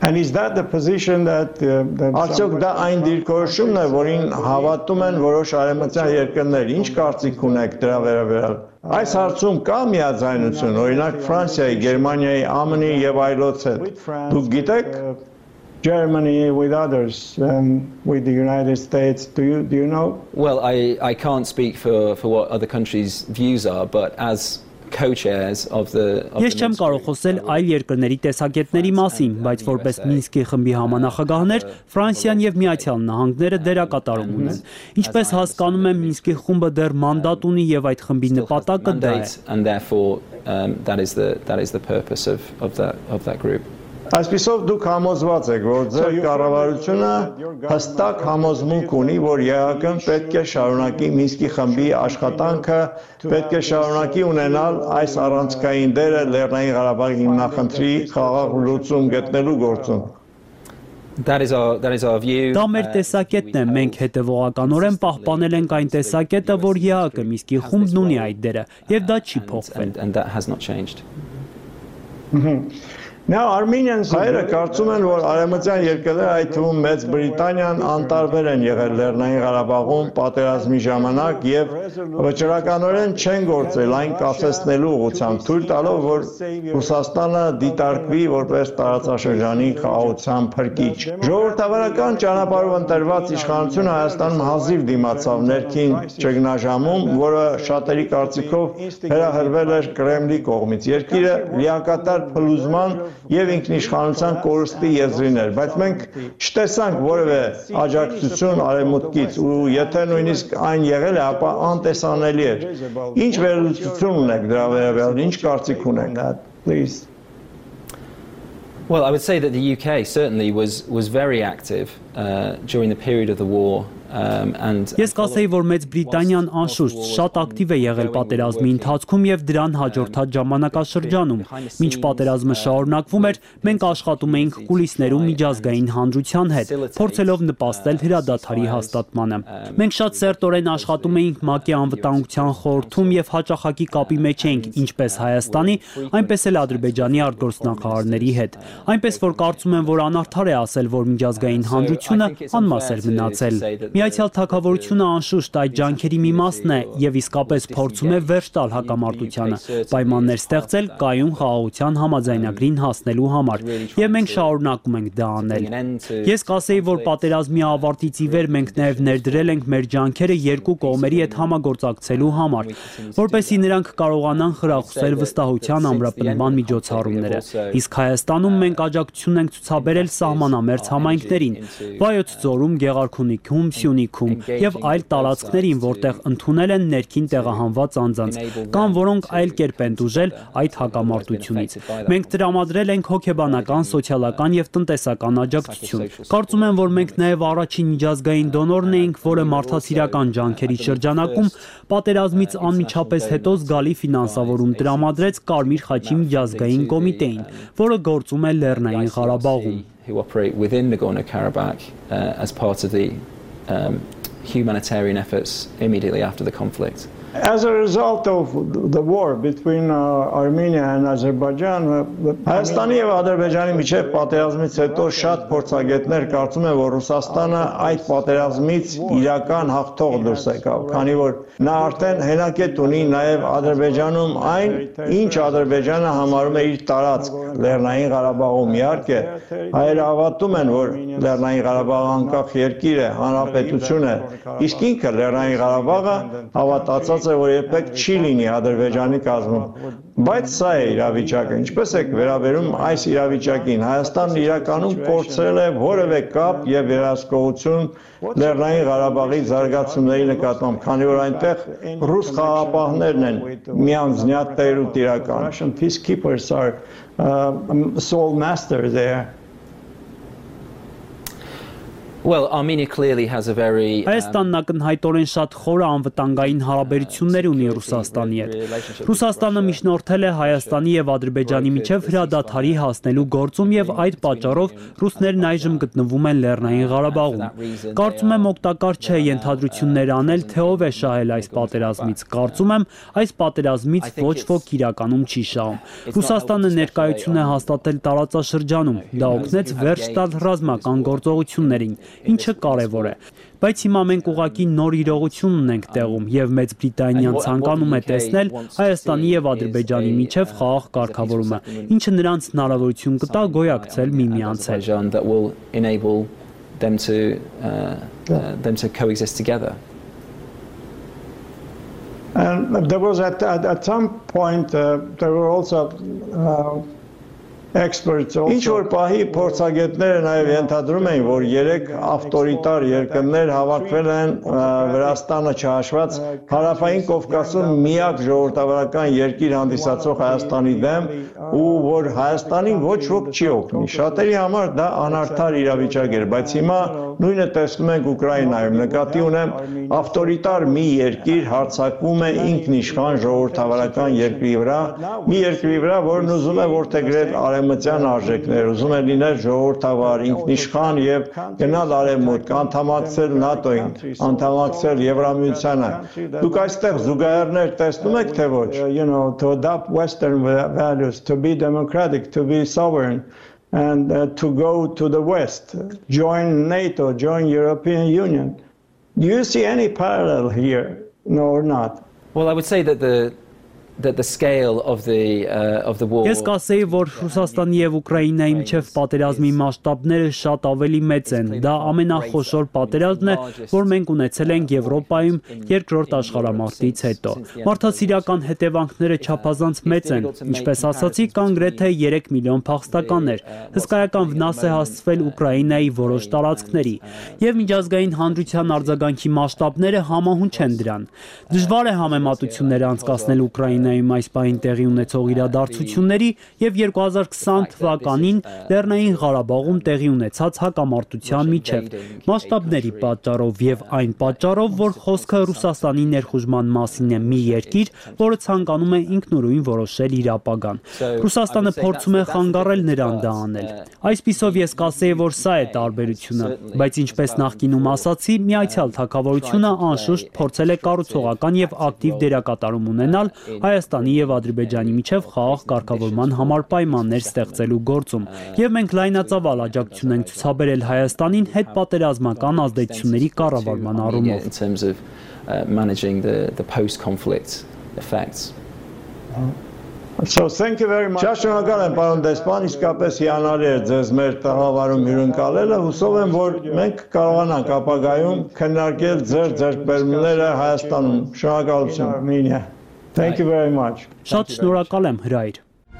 [SPEAKER 5] And is that the position that
[SPEAKER 1] Արդյոք դա այն դիրքորոշումն է, որին հավատում են որոշ արևմտյան երկրներ։ Ինչ կարծիք ունեք դրա վերաբերյալ։ Այս հարցում կա միաձայնություն, օրինակ Ֆրանսիայի, Գերմանիայի, ԱՄՆ-ի եւ այլոց հետ։ Դուք գիտեք
[SPEAKER 5] Germany, with others, with the United States, do you know?
[SPEAKER 6] Well, I can't speak for what other countries' views are, but as co-chairs of the
[SPEAKER 7] Ես չեմ կարող խոսել այլ երկրների տեսակետների մասին, բայց որպես Մինսկի խմբի համանախագահներ Ֆրանսիան եւ Միացյալ Նահանգները դերակատարում ունեն։ Ինչպես հասկանում եմ, Մինսկի խումբը դեռ մանդատ ունի եւ այդ խմբի նպատակը դա է։
[SPEAKER 6] And therefore that is the purpose of that group.
[SPEAKER 1] Այսպիսով դուք համոզված եք, որ ձեր կառավարությունը հստակ համոզմունք ունի, որ ԵԱՀԿ-ն պետք է շարունակի Մինսկի խմբի աշխատանքը, պետք է շարունակի ունենալ այս առանցքային դերը Լեռնային Ղարաբաղի հիմնախնդրի խաղաղ լուծում գտնելու գործում։
[SPEAKER 6] That is our view.
[SPEAKER 7] Դա մեր տեսակետն է, մենք հետևողականորեն պահպանել ենք այն տեսակետը, որ ԵԱՀԿ Մինսկի խումբն ունի այդ դերը, եւ դա չի փոխվել։
[SPEAKER 6] And that has not changed.
[SPEAKER 5] Now Armenians
[SPEAKER 1] Հայերը կարծում են, որ արևմտյան երկրները, այդ թվում Մեծ Բրիտանիան անտարբեր են եղել Լեռնային Ղարաբաղում պատերազմի ժամանակ եւ վճռականորեն չեն գործել այն կասեցնելու ուղղությամբ, թույլ տալով, որ Ռուսաստանը դիտարկվի որպես տարածաշրջանի խաղաղության փրկիչ։ Ժողովրդավարական ճանապարհով ընտրված իշխանությունը Հայաստանում հազիվ դիմացավ ներքին ճգնաժամում, որը շատերի կարծիքով հրահրվել էր Կրեմլի կողմից։ Երկիրը լիակատար փլուզման եւ ինքնիշխանության կորստի եզրին էր, բայց մենք չտեսանք որևէ աջակցություն արևմուտքից ու եթե նույնիսկ այն եղել է, ապա անտեսանելի էր։ Ինչ վերլուծություն ունեք դրա վերաբերյալ, ինչ կարծիք ունեք, please?
[SPEAKER 6] Well, I would say that the UK certainly was very active during the period of the war.
[SPEAKER 7] Ես կասեի, որ Մեծ Բրիտանիան անշուշտ շատ ակտիվ է եղել պատերազմի ընթացքում եւ դրան հաջորդած ժամանակաշրջանում։ Մինչ պատերազմը շարունակվում էր, մենք աշխատում էինք կուլիսներում միջազգային հանրության հետ, փորձելով նպաստել հրադադարի հաստատմանը։ Մենք շատ սերտորեն աշխատում էինք ՄԱԿ-ի անվտանգության խորհրդում եւ հաճախակի կապի մեջ էինք ինչպես Հայաստանի, այնպես էլ Ադրբեջանի արտգործնախարարների հետ։ Այնպես որ կարծում եմ, որ անարդար է ասել, որ միջազգային հանրությունը անմաս էր մնացել։ Միացյալ Թագավորությունը անշուշտ այդ ջանքերի մի մասն է եւ իսկապես փորձում է վերջ տալ հակամարտությանը, պայմաններ ստեղծել կայուն խաղաղության համաձայնագրին հասնելու համար, եւ մենք շարունակում ենք դա անել։ Ես կասեի, որ պատերազմի ավարտից ի վեր մենք նաեւ ներդրել ենք մեր ջանքերը երկու կողմերի հետ համագործակցելու համար, որպեսզի նրանք կարողանան խրախուսել վստահության ամրապնդման միջոցառումները։ Իսկ Հայաստանում մենք աջակցություն ենք ցուցաբերել սահմանամերձ համայնքներին՝ Վայոց ձորում, Գեղարքունիքում, Սյունիքում եւ այլ տարածքներին, որտեղ ընդունել են ներքին տեղահանված անձանց, կամ որոնք այլ կերպ են դուժել այդ հակամարտությունից։ Մենք տրամադրել ենք հոգեբանական, սոցիալական եւ տնտեսական աջակցություն։ Կարծում եմ, որ մենք նաեւ առաջին միջազգային դոնորն էինք, որը մարդասիրական ջանքերի շրջանակում պատերազմից անմիջապես հետո զգալի ֆինանսավորում տրամադրեց Կարմիր խաչի միջազգային կոմիտեին, որը գործում է Լեռնային Ղարաբաղում։
[SPEAKER 6] Who operate within Nagorno-Karabakh as part of the humanitarian efforts immediately after the conflict.
[SPEAKER 5] As a result of the war between Armenia and Azerbaijan,
[SPEAKER 1] Հայաստանի եւ Ադրբեջանի միջև պատերազմից հետո շատ փորձագետներ կարծում են, որ Ռուսաստանը այդ պատերազմից իրական հաղթող դուրս եկավ, քանի որ նա արդեն հենակետ ունի նաեւ Ադրբեջանում այն, ինչ Ադրբեջանը համարում է իր տարածք Լեռնային Ղարաբաղում։ Իհարկե, հայերը հավատում են, որ Լեռնային Ղարաբաղը անկախ երկիր է, հանրապետություն է, իսկ ինքը Լեռնային Ղարաբաղը հավատացած որ երբեք չի լինի Ադրբեջանի կազմում։ Բայց սա է իրավիճակը։ Ինչպես եք վերաբերում այս իրավիճակին։ Հայաստանն իրականում կորցրել է որևէ կապ եւ վերահսկողություն Լեռնային Ղարաբաղի զարգացումների նկատմամբ, քանի որ այնտեղ ռուս խաղաղապահներն են միանձնյա տեր ու տիրական։
[SPEAKER 5] Russian peacekeepers are sole master there.
[SPEAKER 6] Well, Armenia clearly has a very
[SPEAKER 7] Հայաստանն ակնհայտորեն շատ խորը անվտանգային հարաբերություններ ունի Ռուսաստանի հետ։ Ռուսաստանը միջնորդել է Հայաստանի եւ Ադրբեջանի միջև հրադադարի հասնելու գործում եւ այդ պատճառով ռուսներն այժմ գտնվում են Լեռնային Ղարաբաղում։ Կարծում եմ օգտակար չէ ենթադրություններ անել, թե ով է շահել այս պատերազմից։ Կարծում եմ, այս պատերազմից ոչ ոք իրականում չի շահում։ Ռուսաստանը ներկայություն է հաստատել տարածաշրջանում։ Դա օգնեց վերջ տալ ռազմական գործողություններին, ինչը կարևոր է։ Բայց հիմա մենք ուղղակի նոր իրողություն ունենք տեղում եւ Մեծ Բրիտանիան ցանկանում է տեսնել Հայաստանի եւ Ադրբեջանի միջև խաղաղ կարգավորումը, ինչը նրանց հնարավորություն կտա գոյակցել միմյանց հետ։
[SPEAKER 5] And there was at some point there were also experts also.
[SPEAKER 1] Ինչ որ պահի փորձագետները նաև ենթադրում էին, որ 3 ավտորիտար երկրներ հավաքվել են Վրաստանը չհաշված հարավային Կովկասում միակ ժողովրդավարական երկիր հանդիսացող Հայաստանի դեմ ու որ Հայաստանին ոչ ոք չի օգնի։ Շատերի համար դա անարդար իրավիճակ էր, բայց հիմա նույնը տեսնում ենք Ուկրաինայում։ Նկատի ունեմ ավտորիտար մի երկիր հարձակվում է ինքնիշխան ժողովրդավարական երկրի վրա, մի երկրի վրա, որն ուզում է որդեգրել արևմտյան արժեքներ, ուզում է լինել ժողովրդավար, ինքնիշխան եւ գնալ արևմուտք, անդամակցել ՆԱՏՕ-ին, անդամակցել Եվրամիությանը։ Դուք այստեղ զուգահեռներ տեսնում եք, թե ոչ?
[SPEAKER 5] You know, to adopt Western values, to be democratic, to be sovereign, and to go to the West, join NATO, join European Union. Do you see any parallel here? No or not?
[SPEAKER 6] Well, I would say that the scale of the war.
[SPEAKER 7] Ես կասեի, որ Ռուսաստանի եւ Ուկրաինայի միջև պատերազմի մասշտաբները շատ ավելի մեծ են։ Դա ամենախոշոր պատերազմն է, որ մենք ունեցել ենք Եվրոպայում երկրորդ աշխարհամարտից հետո։ Մարդասիրական հետևանքները չափազանց մեծ են։ Ինչպես ասացի, կան գրեթե 3 միլիոն փախստականներ։ Հսկայական վնաս է հասցվել Ուկրաինայի որոշ տարածքների, եւ միջազգային հանրության արձագանքի մասշտաբները համահունչ են դրան։ Դժվար է համեմատություններ անցկացնել Ուկրաինայում այս պահին տեղի ունեցող իրադարձությունների եւ 2020 թվականին Լեռնային Ղարաբաղում տեղի ունեցած հակամարտության միջև մասշտաբների պատճառով եւ այն պատճառով, որ խոսքը Ռուսաստանի ներխուժման մասին է մի երկիր, որը ցանկանում է ինքնուրույն որոշել իր ապագան։ Ռուսաստանը փորձում է խանգարել նրան դա անել։ Այսպիսով ես կասեի, որ սա է տարբերությունը, բայց ինչպես նախկինում ասացի, Միացյալ Թագավորությունը անշուշտ փորձել է կառուցողական եւ ակտիվ դերակատարում ունենալ Հայաստանի եւ Ադրբեջանի միջև խաղաղ կարգավորման համար պայմաններ ստեղծելու գործում, եւ մենք լայնածավալ աջակցություն ենք ցուցաբերել Հայաստանին հետպատերազմական ազդեցությունների կառավարման առումով։
[SPEAKER 6] In terms of managing the post-conflict effects.
[SPEAKER 5] So thank you very much.
[SPEAKER 1] Շատ շնորհակալ եմ, պարոն դեսպան, իսկապես հիանալի է ձեզ մեր տաղավարում հյուրընկալելը։ Հուսով եմ, որ մենք կարողանանք ապագայում քննարկել ձեր ձեռքբերումները Հայաստանում։ Շնորհակալություն։
[SPEAKER 5] Armenia. Thank you very much.
[SPEAKER 7] Շատ շնորհակալ եմ, հրայր։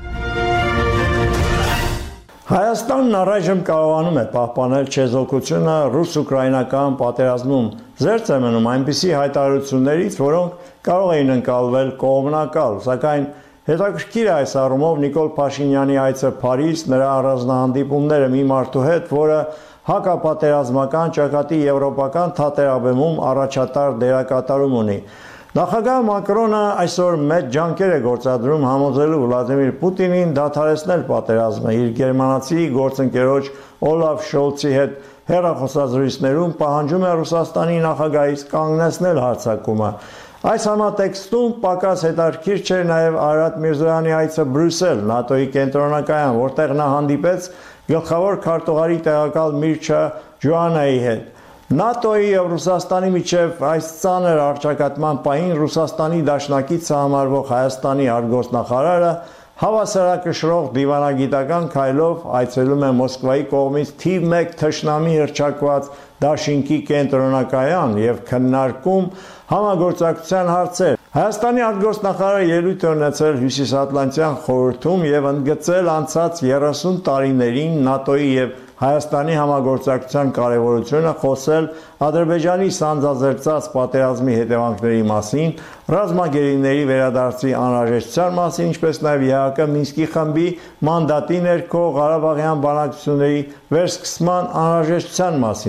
[SPEAKER 1] Հայաստանն առայժմ կարողանում է պահպանել չեզոքությունը ռուս-ուկրաինական պատերազմում, զերծ է մնում այնպիսի հայտարարություններից, որոնք կարող էին ընկալվել կողմնակալ, սակայն հետաքրքիր է այս առումով Նիկոլ Փաշինյանի այցը Փարիզ, նրա առանձնահանդիպումները մի մարդու հետ, որը հակապատերազմական ճակատի եվրոպական թատերաբեմում առաջատար դերակատարում ունի։ Նախագահ Մակրոնը այսօր մեծ ջանքեր է գործադրում համոզելու Վլադիմիր Պուտինին դադարեցնել պատերազմը իր գերմանացի գործընկերոջ Օլաֆ Շոլցի հետ հեռախոսազրույցներում պահանջում է Ռուսաստանի նախագահից կանգնեցնել հարձակումը։ Այս համատեքստում պակաս հետաքրքիր չէր նաև Արարատ Միրզոյանի այցը Բրյուսել, ՆԱՏՕ-ի կենտրոնակայան, որտեղ նա հանդիպեց գլխավոր քարտուղարի տեղակալ Միրչա Ջոանայի հետ։ ՆԱՏՕ-ի եւ Ռուսաստանի միջև այս ծանր առճակատման պահին Ռուսաստանի դաշնակիցը համարվող Հայաստանի արտգործնախարարը հավասարակշռող դիվանագիտական քայլով այցելում է Մոսկվայի կողմից թիվ 1 թշնամի հռչակված դաշինքի կենտրոնակայան եւ քննարկում համագործակցության հարցեր։ Հայաստանի արտգործնախարարը ելույթ է ունեցել Հյուսիսատլանտյան խորհրդում եւ ընդգծել անցած 30 տարիներին ՆԱՏՕ-ի եւ Հայաստանի համագործակցության կարևորությունը, խոսել Ադրբեջանի սանձազերծած պատերազմի հետևանքների մասին, ռազմագերիների վերադարձի անհրաժեշտության մասին, ինչպես նաև ԵԱՀԿ Մինսկի խմբի մանդատի ներքո Ղարաբաղյան բանակցությունների վերսկսման անհրաժեշտության մասին։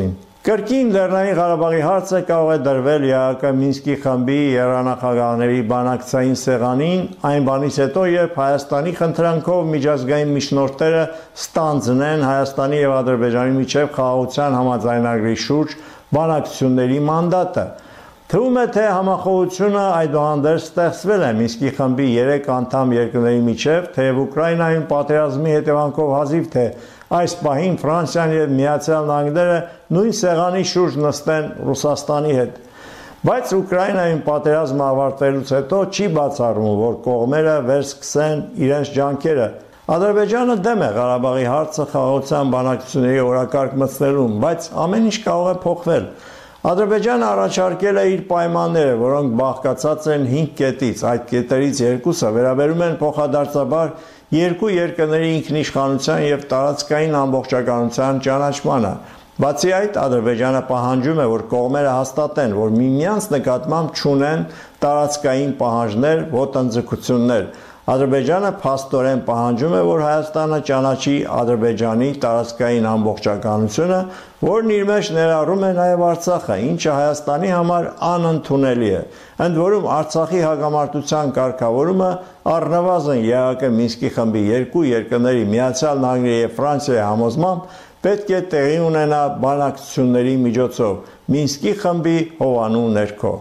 [SPEAKER 1] Կրկին Լեռնային Ղարաբաղի հարցը կարող է դրվել ԵԱՀԿ Մինսկի խմբի երանախագահների բանակցային սեղանին, այն բանից հետո, երբ Հայաստանի խնդրանքով միջազգային միջնորդները ստանձնեն Հայաստանի եւ Ադրբեջանի միջև խաղաղության համաձայնագրի շուրջ բանակցությունների մանդատը։ Թվում է, թե համախոհությունը այդուհանդերձ ստեղծվել է Մինսկի խմբի 3 անդամ երկրների միջև, թեև Ուկրաինայում պատերազմի հետևանքով հազիվ թե այս պահին Ֆրանսիան եւ Միացյալ Նահանգները նույն սեղանի շուրջ նստեն Ռուսաստանի հետ։ Բայց Ուկրաինայում պատերազմը ավարտվելուց հետո չի բացառվում, որ կողմերը վերսկսեն իրենց ջանքերը։ Ադրբեջանը դեմ է Ղարաբաղի հարցը խաղաղության բանակցությունների օրակարգ մտցնելուն, բայց ամեն ինչ կարող է փոխվել։ Ադրբեջանը առաջարկել է իր պայմանները, որոնք բաղկացած են 5 կետից, այդ կետերից երկուսը վերաբերում են փոխադարձաբար երկու երկրների ինքնիշխանության եւ տարածքային ամբողջականության ճանաչմանը։ Բացի այդ, Ադրբեջանը պահանջում է, որ կողմերը հաստատեն, որ միմյանց նկատմամբ չունեն տարածքային պահանջներ, ոտնձգություններ։ Ադրբեջանը փաստորեն պահանջում է, որ Հայաստանը ճանաչի Ադրբեջանի տարածքային ամբողջականությունը, որն իր մեջ ներառում է նաև Արցախը, ինչը Հայաստանի համար անընդունելի է։ Ընդ որում Արցախի հակամարտության կարգավորումը առնվազն ԵԱՀԿ Մինսկի խմբի երկու երկրների Միացյալ Նահանգների եւ Ֆրանսիայի համոզմամբ պետք է տեղի ունենա բանակցությունների միջոցով Մինսկի խմբի հովանու ներքո։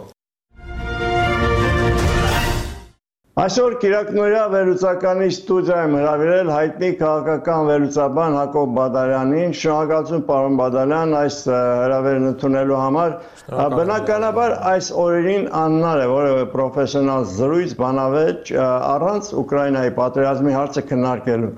[SPEAKER 1] Այսօր Կիրակնորյա վերլուծականի ստուդիայում հրավիրել հայտնի քաղաքական վերլուծաբան Հակոբ Բադալյանին։ Շնորհակալություն պարոն Բադալյան այս հրավերն ընդունելու համար։ Բնականաբար այս օրերին անհնար է որևէ պրոֆեսիոնալ զրույց բանավեճ առանց Ուկրաինայի պատերազմի հարցը քննարկելու։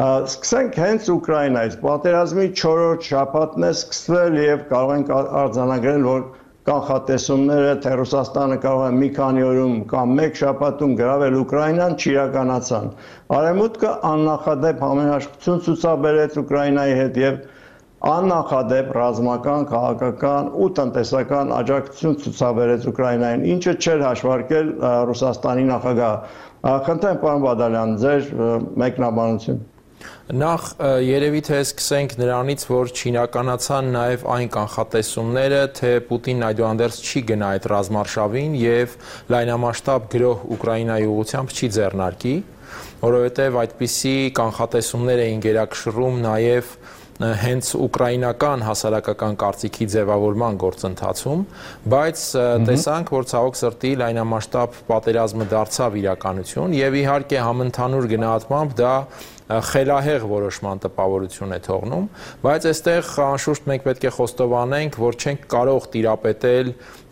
[SPEAKER 1] Սկսենք հենց Ուկրաինայից։ Պատերազմի 4-րդ շաբաթն է սկսվել եւ կարող ենք արձանագրել, որ կանխատեսումները, թե Ռուսաստանը կարող է մի քանի օրում կամ մեկ շաբաթում գրավել Ուկրաինան, չիրականացան։ Արևմուտքը աննախադեպ համերաշխություն ցուցաբերեց Ուկրաինայի հետ եւ աննախադեպ ռազմական, քաղաքական ու տնտեսական աջակցություն ցուցաբերեց Ուկրաինային, ինչը չէր հաշվարկել Ռուսաստանի նախագահը։ Խնդրեմ պարոն Բադալյան, ձեր մեկնաբանություն։
[SPEAKER 8] Նախ երևի թե սկսենք նրանից, որ չինականացան նաև այն կանխատեսումները, թե Պուտինն այդուհանդերձ չի գնա այդ ռազմարշավին եւ լայնամասշտաբ գրոհ Ուկրաինայի ուղղությամբ չի ձեռնարկի, որովհետեւ այդպիսի կանխատեսումներ էին գերակշռում նաև հենց ուկրաինական հասարակական կարծիքի ձևավորման գործընթացում, բայց տեսանք, որ ցավոք սրտի լայնամասշտաբ պատերազմը դարձավ իրականություն եւ իհարկե համընդհանուր գնահատմամբ դա խելահեղ որոշման տպավորություն է թողնում, բայց այստեղ անշուշտ մենք պետք է խոստովանենք, որ չենք կարող տիրապետել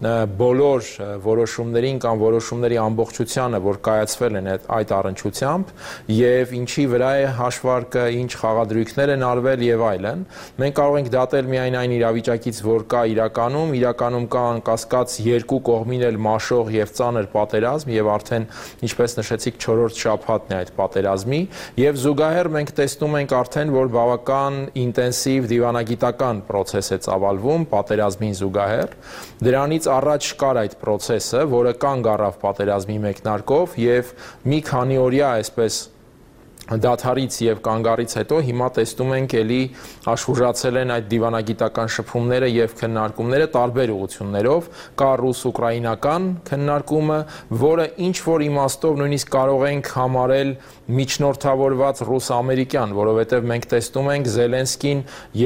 [SPEAKER 8] բոլոր որոշումներին կամ որոշումների ամբողջությանը, որ կայացվել են այդ առնչությամբ եւ ինչի վրա է հաշվարկը, ինչ խաղադրույքներ են արվել եւ այլն։ Մենք կարող ենք դատել միայն այն իրավիճակից, որ կա իրականում կա անկասկած երկու կողմին էլ մաշող եւ ծանր պատերազմ եւ արդեն ինչպես նշեցիք 4-րդ շաբաթն է այդ պատերազմի եւ զուգահեռ մենք տեսնում ենք արդեն, որ բավական ինտենսիվ դիվանագիտական process է ծավալվում պատերազմին զուգահեռ։ Դրանից առաջ կար այդ process-ը, որը կանգ առավ պատերազմի մեկնարկով եւ մի քանի օրյա այսպես դադարից եւ կանգառից հետո հիմա տեսնում ենք էլի աշխուժացել են այդ դիվանագիտական շփումները եւ քննարկումները տարբեր ուղղություններով, կա ռուս-ուկրաինական քննարկումը, որը ինչ որ իմաստով նույնիսկ կարող ենք համարել միջնորդավորված ռուս-ամերիկյան, որովհետեւ մենք տեսնում ենք Զելենսկին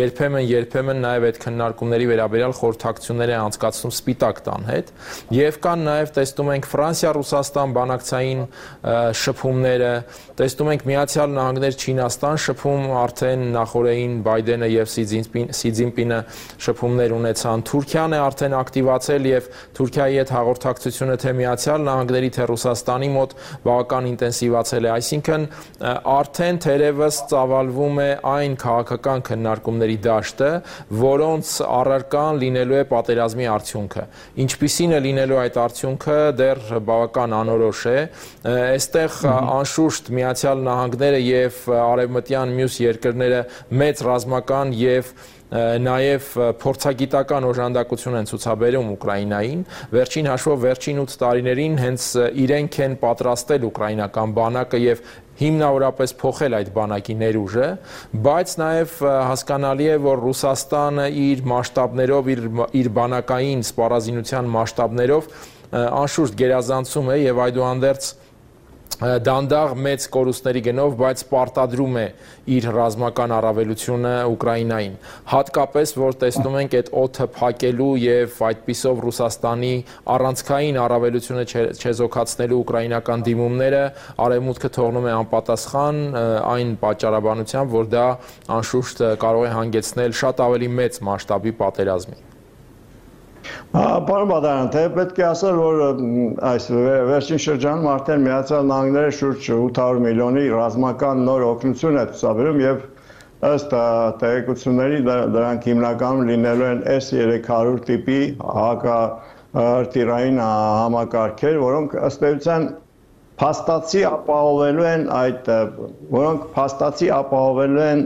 [SPEAKER 8] երբեմն նաեւ այդ քննարկումների վերաբերյալ խորհրդակցություններ է անցկացնում Սպիտակ տան հետ եւ կան նաեւ տեսնում ենք Ֆրանսիա-Ռուսաստան բանակցային շփումները, տեսնում ենք Միացյալ Նահանգներ Չինաստան շփում արդեն նախորդին Բայդենը եւ Սի Ցզինպինը շփումներ ունեցան, Թուրքիան է արդեն ակտիվացել եւ Թուրքիայի հետ հաղորդակցությունը թե Միացյալ Նահանգների թե Ռուսաստանի մոտ բավական ինտենսիվացել է, այսինքն արդեն թերևս ծավալվում է այն քաղաքական քննարկումների դաշտը, որոնց առարկան լինելու է պատերազմի արդյունքը։ Ինչպիսին է լինելու այդ արդյունքը դեռ բավական անորոշ է։ Այստեղ անշուշտ Միացյալ Նահանգները եւ արևմտյան մյուս երկրները մեծ ռազմական եւ նաև փորձագիտական օժանդակություն են ցուցաբերում Ուկրաինային, վերջին հաշվով վերջին 8 տարիներին հենց իրենք են պատրաստել ուկրաինական բանակը եւ հիմնավորապես փոխել այդ բանակի ներուժը, բայց նաև հասկանալի է, որ Ռուսաստանը իր մասշտաբներով, իր բանակային սպառազինության մասշտաբներով անշուշտ գերազանցում է եւ այդուհանդերձ դանդաղ մեծ կորուստների գնով, բայց պարտադրում է իր ռազմական առավելությունը Ուկրաինային։ Հատկապես, որ տեսնում ենք այդ օդը փակելու եւ այդպիսով Ռուսաստանի առանցքային առավելությունը չեզոքացնելու ուկրաինական դիմումները արևմուտքը թողնում է անպատասխան այն պատճառաբանությամբ, որ դա անշուշտ կարող է հանգեցնել շատ ավելի մեծ մասշտաբի պատերազմի։
[SPEAKER 1] Պարոն Բադարյան, թե պետք է ասել, որ այս վերջին շրջանում արդեն Միացյալ Նահանգները շուրջ 800 միլիոնի ռազմական նոր օգնություն է ցուցաբերում եւ ըստ տեղեկությունների դրանք հիմնականում լինելու են S-300 տիպի հակահրթիռային համակարգեր, որոնք ըստ էության փաստացի ապահովելու են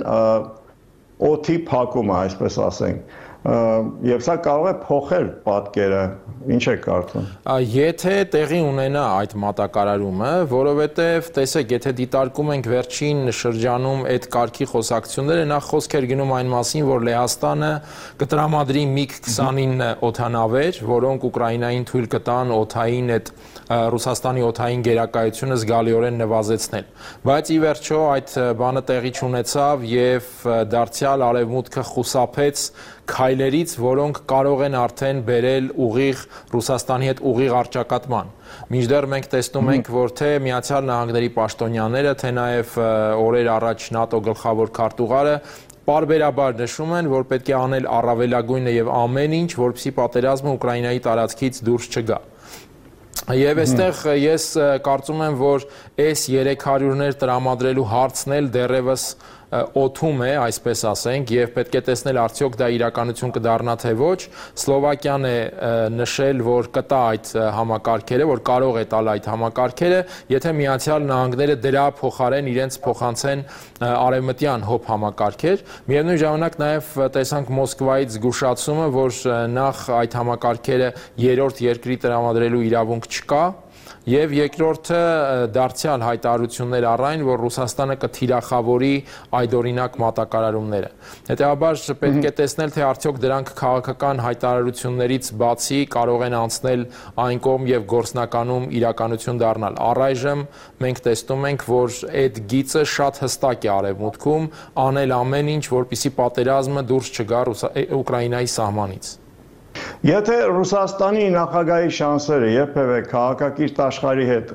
[SPEAKER 1] օդի փակումը, այսպես ասենք։ Եվ սա կարող է փոխել պատկերը, ինչ է կարծում։
[SPEAKER 8] Եթե տեղի ունենա այդ մատակարարումը, որովհետև տեսեք, եթե դիտարկում ենք վերջին շրջանում այդ կարգի խոսակցությունները, նախ խոսք էր գնում այն մասին, որ Լեհաստանը կտրամադրի MiG-29 օդանավեր, որոնք Ուկրաինային թույլ կտան օդային այդ Ռուսաստանի օդային գերակայությունը զգալիորեն նվազեցնել։ Բայց ի վերջո այդ բանը տեղի չունեցավ եւ դարձյալ արևմուտքը խուսափեց քայլերից, որոնք կարող են արդեն բերել ուղիղ Ռուսաստանի հետ ուղիղ առճակատման։ Մինչդեռ մենք տեսնում ենք, որ թե Միացյալ Նահանգների պաշտոնյաները, թե նաև օրեր առաջ ՆԱՏՕ գլխավոր քարտուղարը պարբերաբար նշում են, որ պետք է անել առավելագույնը եւ ամեն ինչ, որպեսզի պատերազմը Ուկրաինայի տարածքից դուրս չգա։ Եվ այստեղ ես կարծում եմ, որ S-300-ներ տրամադրելու հարցն էլ դեռևս օդում է, այսպես ասենք, եւ պետք է տեսնել արդյոք դա իրականություն կդառնա թե ոչ։ Սլովակիան է նշել, որ կտա այդ համակարգերը, որ կարող է տալ այդ համակարգերը, եթե Միացյալ Նահանգները դրա փոխարեն իրենց փոխանցեն արևմտյան հոբ համակարգեր։ Միևնույն ժամանակ նաև տեսանք Մոսկվայից զգուշացումը, որ նախ այդ համակարգերը երրորդ երկրի տրամադրելու իրավունք չկա։ Եվ երկրորդը դարձյալ հայտարարություններ առայն, որ Ռուսաստանը կթիրախավորի այդօրինակ մատակարարումները։ Հետևաբար պետք է տեսնել, թե արդյոք դրանք քաղաքական հայտարարություններից բացի կարող են անցնել այն կողմ եւ գործնականում իրականություն դառնալ։ Առայժմ մենք տեսնում ենք, որ այդ գիծը շատ հստակ է արևմուտքում, անել ամեն ինչ, որպեսզի պատերազմը դուրս չգա Ուկրաինայի սահմանից։
[SPEAKER 1] Եթե Ռուսաստանի նախագահի շանսերը երբևէ քաղաքակիրթ աշխարհի հետ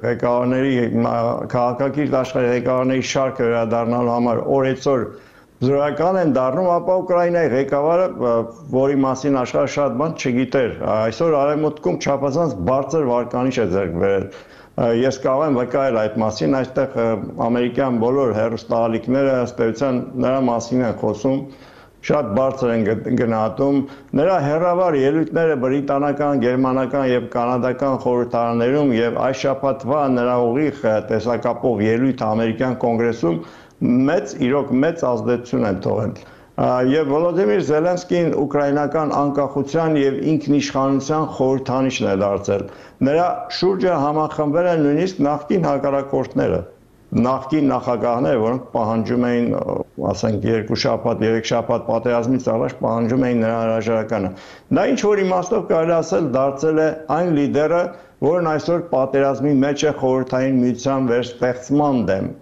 [SPEAKER 1] քաղաքակիրթ աշխարհի ղեկավարների շարքը վերադառնալու համար օրեցօր զորական են դառնում, ապա Ուկրաինայի ղեկավարը, որի մասին աշխարհը շատ բան չգիտեր, այսօր արևմուտքում չափազանց բարձր վարկանիշ է ձեռք բերել։ Ես կարող եմ վկայել այդ մասին, այստեղ ամերիկյան բոլոր հեռուստաալիքները ըստ էության նրա մասին են խոսում, շատ բարձր են գնահատում, նրա հեռավար ելույթները բրիտանական, գերմանական եւ կանադական խորհրդարաններում եւ այս շաբաթվա նրա ուղիղ տեսակապով ելույթ ամերիկյան կոնգրեսում իրոք մեծ ազդեցություն են թողել։ Եվ Վոլոդիմիր Զելենսկին ուկրաինական անկախության եւ ինքնիշխանության խորհրդանիշն է դարձել։ Նրա շուրջը համախմբվել են նույնիսկ նախկին հակառակորդները, նախկին նախագահները, որոնք պահանջում էին, ասենք 2 շաբաթ, 3 շաբաթ պատերազմից առաջ պահանջում էին նրա հրաժարականը։ Նա ինչ որ իմաստով կարելի ասել դարձել է այն լիդերը, որն այսօր պատերազմի մեջ է խորհրդային միության վերստեղծման դեմ,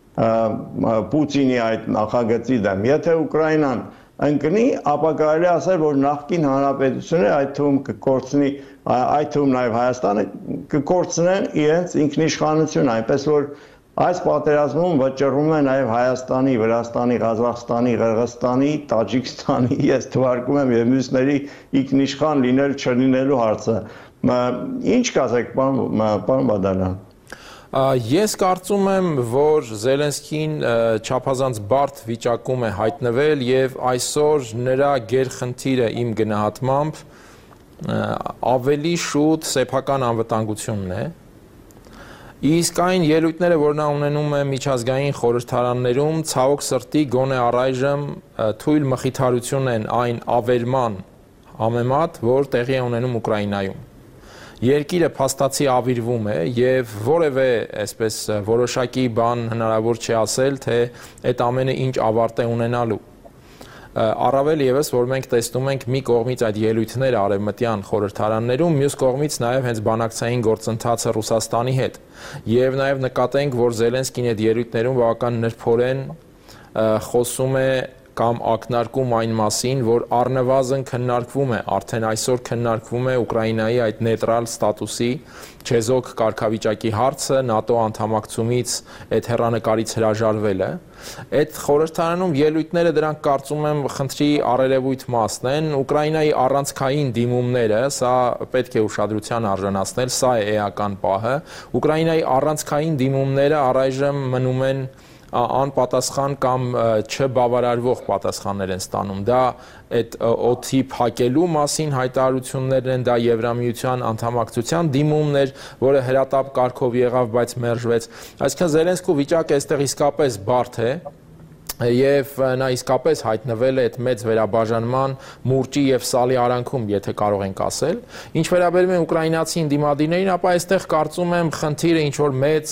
[SPEAKER 1] Պուտինի այդ նախագծի դեմ։ Եթե Ուկրաինան ընկնի, ապա կարելի ասել, որ նախկին հանրապետությունները, այդ թվում նաև Հայաստանը կկորցնեն իրենց ինքնիշխանությունը, այնպես որ այս պատերազմում վճռում է նաև Հայաստանի, Վրաստանի, Ղազախստանի, Ղրղստանի, Տաջիկստանի, ես թվարկում եմ եւ մյուսների ինքնիշխան լինել չլինելու հարցը։ Ինչ կասեք, պարոն Բադարյան։
[SPEAKER 8] Ես կարծում եմ, որ Զելենսկին չափազանց բարդ վիճակում է հայտնվել եւ այսօր նրա գերխնդիրը իմ գնահատմամբ ավելի շուտ սեփական անվտանգությունն է։ Իսկ այն ելույթները, որ նա ունենում է միջազգային խորհրդարաններում, ցավոք սրտի գոնե առայժմ թույլ մխիթարություն են այն ավերման համեմատ, որ տեղի է ունենում Ուկրաինայում։ Երկիրը փաստացի ավիրվում է եւ որևէ այսպես որոշակի բան հնարավոր չի ասել, թե այդ ամենը ինչ ավարտ է ունենալու։ Առավել եւս, որ մենք տեսնում ենք մի կողմից այդ ելույթները արևմտյան խորհրդարաններում, մյուս կողմից նաեւ հենց բանակցային գործընթացը Ռուսաստանի հետ։ Եվ նաեւ նկատենք, որ Զելենսկին այդ ելույթներում բավական նրբորեն խոսում է կամ ակնարկում այն մասին, որ առնվազն քննարկվում է, արդեն այսօր քննարկվում է Ուկրաինայի այդ նեյտրալ ստատուսի չեզոք կարգավիճակի հարցը, ՆԱՏՕ անդամակցումից այդ հեռանկարից հրաժարվելը։ Այդ խորհրդարանում ելույթները դրանք կարծում եմ խնդրի առերևույթ մասն են, Ուկրաինայի առանցքային դիմումները, սա պետք է ուշադրության արժանացնել, սա է էական պահը, Ուկրաինայի առանցքային դիմումները առայժմ մնում են անպատասխան կամ չբավարարվող պատասխաններ են ստանում։ Դա այդ օդի փակելու մասին հայտարարություններն են, դա Եվրամիության անդամակցության դիմումներ, որը հրատապ կարգով եղավ, բայց մերժվեց։ Այսինքն Զելենսկու վիճակը այստեղ իսկապես բարդ է։ Եվ նա իսկապես հայտնվել է այդ մեծ վերաբաժանման մուրճի եւ սալի արանքում, եթե կարող ենք ասել։ Ինչ վերաբերում է ուկրաինացի ընդդիմադիրներին, ապա այստեղ կարծում եմ խնդիրը ինչ որ մեծ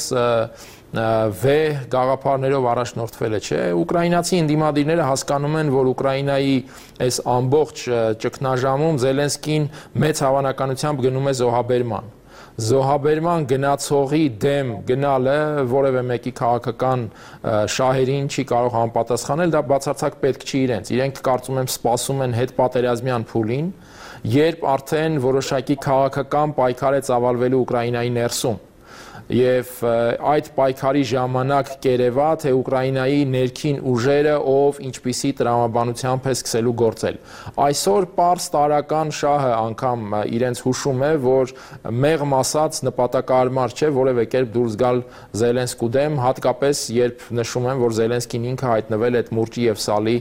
[SPEAKER 8] վեհ գաղափարներով առաջնորդվել է, չէ։ Ուկրաինացի ընդդիմադիրները հասկանում են, որ Ուկրաինայի այս ամբողջ ճգնաժամում Զելենսկին մեծ հավանականությամբ գնում է զոհաբերման։ Զոհաբերման գնացողի դեմ գնալը որևէ մեկի քաղաքական շահերին չի կարող անպատասխանել, դա բացարձակ պետք չի իրենց։ Իրենք կարծում եմ սպասում են հետպատերազմյան փուլին, երբ արդեն որոշակի քաղաքական պայքար է ծավալվելու Ուկրաինայի ներսում։ Եվ այդ պայքարի ժամանակ կերևա, թե Ուկրաինայի ներքին ուժերը ով ինչպիսի տրամաբանությամբ է սկսելու գործել։ Այսօր պարզ տարական շահը անգամ իրենց հուշում է, որ մեղմ ասած նպատակարար չէ որևէ կերպ դուրս գալ Զելենսկու դեմ, հատկապես երբ նշում են, որ Զելենսկին ինքը հայտնվել է այդ մուրճի եւ սալի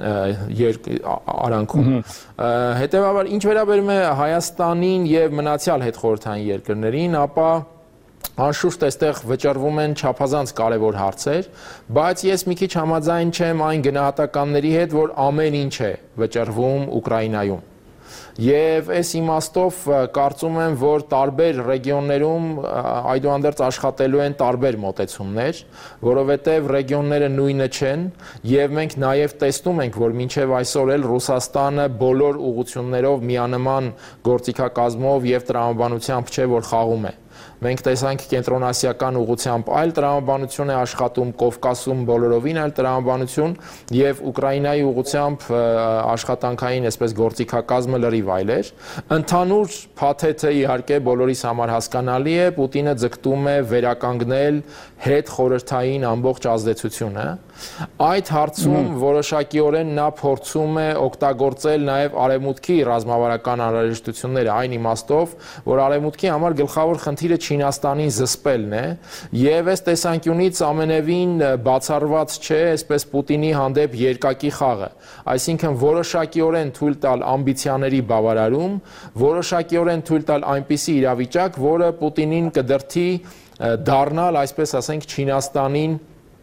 [SPEAKER 8] արանքում։ Հետևաբար ինչ վերաբերում է Հայաստանին եւ մնացյալ հետխորհրդային երկրներին, ապա անշուշտ այստեղ վճռվում են չափազանց կարևոր հարցեր, բայց ես մի քիչ համաձայն չեմ այն գնահատականների հետ, որ ամեն ինչ է վճռվում Ուկրաինայում։ Եվ այս իմաստով կարծում եմ, որ տարբեր ռեգիոններում այդուհանդերձ աշխատելու են տարբեր մոտեցումներ, որովհետև ռեգիոնները նույնը չեն, եւ մենք նաեւ տեսնում ենք, որ մինչեւ այսօր էլ Ռուսաստանը բոլոր ուղղություններով միանման գործիքակազմով եւ տրամաբանությամբ չէ, որ խաղում է։ Մենք տեսանք կենտրոնասիական ուղղությամբ այլ տրամաբանություն է աշխատում, Կովկասում բոլորովին այլ տրամաբանություն եւ Ուկրաինայի ուղղությամբ աշխատանքային այսպես գործիքակազմը լրիվ այլ էր։ Ընդհանուր փաթեթը իհարկե բոլորիս համար հասկանալի է, Պուտինը ձգտում է վերականգնել հետ խորհրդային ամբողջ ազդեցությունը։ Այդ հարցում որոշակիորեն նա փորձում է օգտագործել նաեւ արևմուտքի ռազմավարական անհրաժեշտությունները այն իմաստով, որ արևմուտքի համար գլխավոր խնդիրը Չինաստանին զսպելն է, եւ այս տեսանկյունից ամենևին բացառված չէ այսպես Պուտինի հանդեպ երկակի խաղը, այսինքն որոշակիորեն թույլ տալ ամբիցիաների բավարարում, որոշակիորեն թույլ տալ այնպիսի իրավիճակ, որը Պուտինին կդրթի դառնալ, այսպես ասենք, Չինաստանին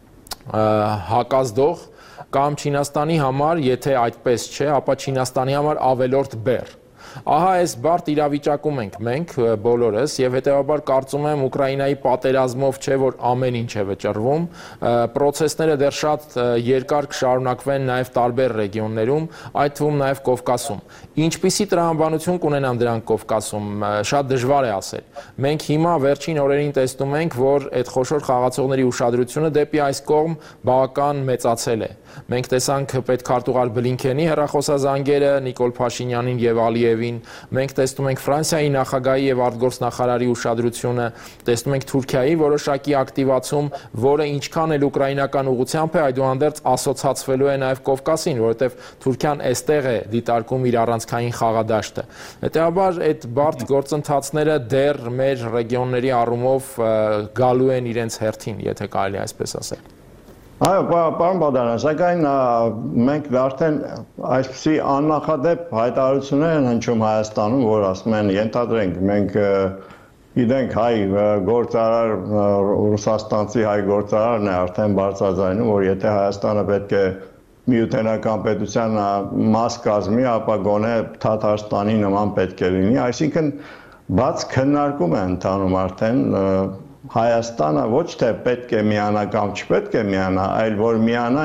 [SPEAKER 8] հակազդող կամ Չինաստանի համար, եթե այդպես չէ, ապա Չինաստանի համար ավելորդ բեռ։ Ահա այս բարդ իրավիճակում ենք մենք բոլորս եւ հետեւաբար կարծում եմ Ուկրաինայի պատերազմով չէ որ ամեն ինչ է վճռվում, process-ները դեռ շատ երկար կշարունակվեն նաեւ տարբեր ռեգիոններում, այդ թվում նաեւ Կովկասում։ Ինչպիսի տրամաբանություն կունենան դրանք Կովկասում, շատ դժվար է ասել։ Մենք հիմա վերջին օրերին տեսնում ենք, որ այդ խոշոր խաղացողների ուշադրությունը դեպի այս կողմ բավական մեծացել է։ Մենք տեսանք պետքարտուղար Բլինքենի հեռախոսազանգերը Նիկոլ Փաշինյանին եւ Ալիևին, մենք տեսնում ենք Ֆրանսիայի նախագահի եւ արտգործնախարարի ուշադրությունը, տեսնում ենք Թուրքիայի որոշակի ակտիվացում, որը ինչքան էլ ուկրաինական ուղղությամբ է, այդուհանդերձ ասոցացվելու է նաեւ Կովկասին, որովհետեւ Թուրքիան այստեղ է դիտարկում իր առանցքային խաղադաշտը։ Հետեւաբար այդ բարդ գործընթացները դեռ մեր ռեգիոնների առումով գալու են իրենց հերթին, եթե կարելի այսպես ասել։
[SPEAKER 1] Այո, պարոն Բադարյան, սակայն մենք արդեն այսպիսի աննախադեպ հայտարարություններ են հնչում Հայաստանում, որ ասում են ենթադրենք մենք Գիտենք հայ գործարար ռուսաստանցի հայ գործարարն է արդեն բարձրաձայնում, որ եթե Հայաստանը պետք է միութենական պետության մաս կազմի, ապա գոնե Թաթարստանի նման պետք է լինի, այսինքն բաց քննարկում է ընթանում արդեն Հայաստանը ոչ թե պետք է միանա կամ չպետք է միանա, այլ որ միանա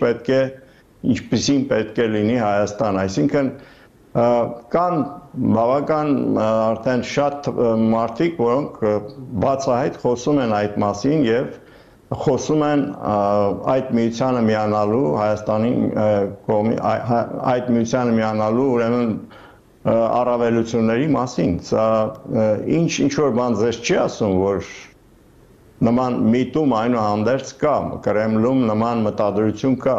[SPEAKER 1] ինչպիսին պետք է լինի Հայաստան, այսինքն կան բավական արդեն շատ մարդիկ, որոնք բացահայտ խոսում են այդ մասին եւ խոսում են այդ միությանը միանալու Հայաստանի կողմի այդ միությանը միանալու ուրեմն առավելությունների մասին։ Սա ինչ որ բան ձեզ չի ասում, որ նման միտում այնուհանդերձ կա, Կրեմլում նման մտադրություն կա։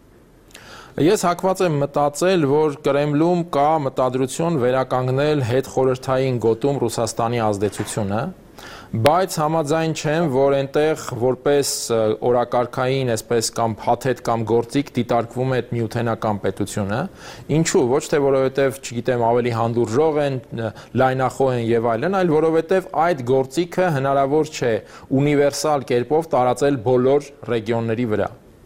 [SPEAKER 8] Ես հակված եմ մտածել, որ Կրեմլում կա մտադրություն վերականգնել հետխորհրդային գոտում Ռուսաստանի ազդեցությունը, բայց համաձայն չեմ, որ այնտեղ որպես օրակարգային, այսպես կամ փաթեթ կամ գործիք դիտարկվում է այդ միութենական պետությունը, ինչու, ոչ թե որովհետև, չգիտեմ, ավելի հանդուրժող են, լայնախոհ են եւ այլն, այլ որովհետև այդ գործիքը հնարավոր չէ ունիվերսալ կերպով տարածել բոլոր ռեգիոնների վրա։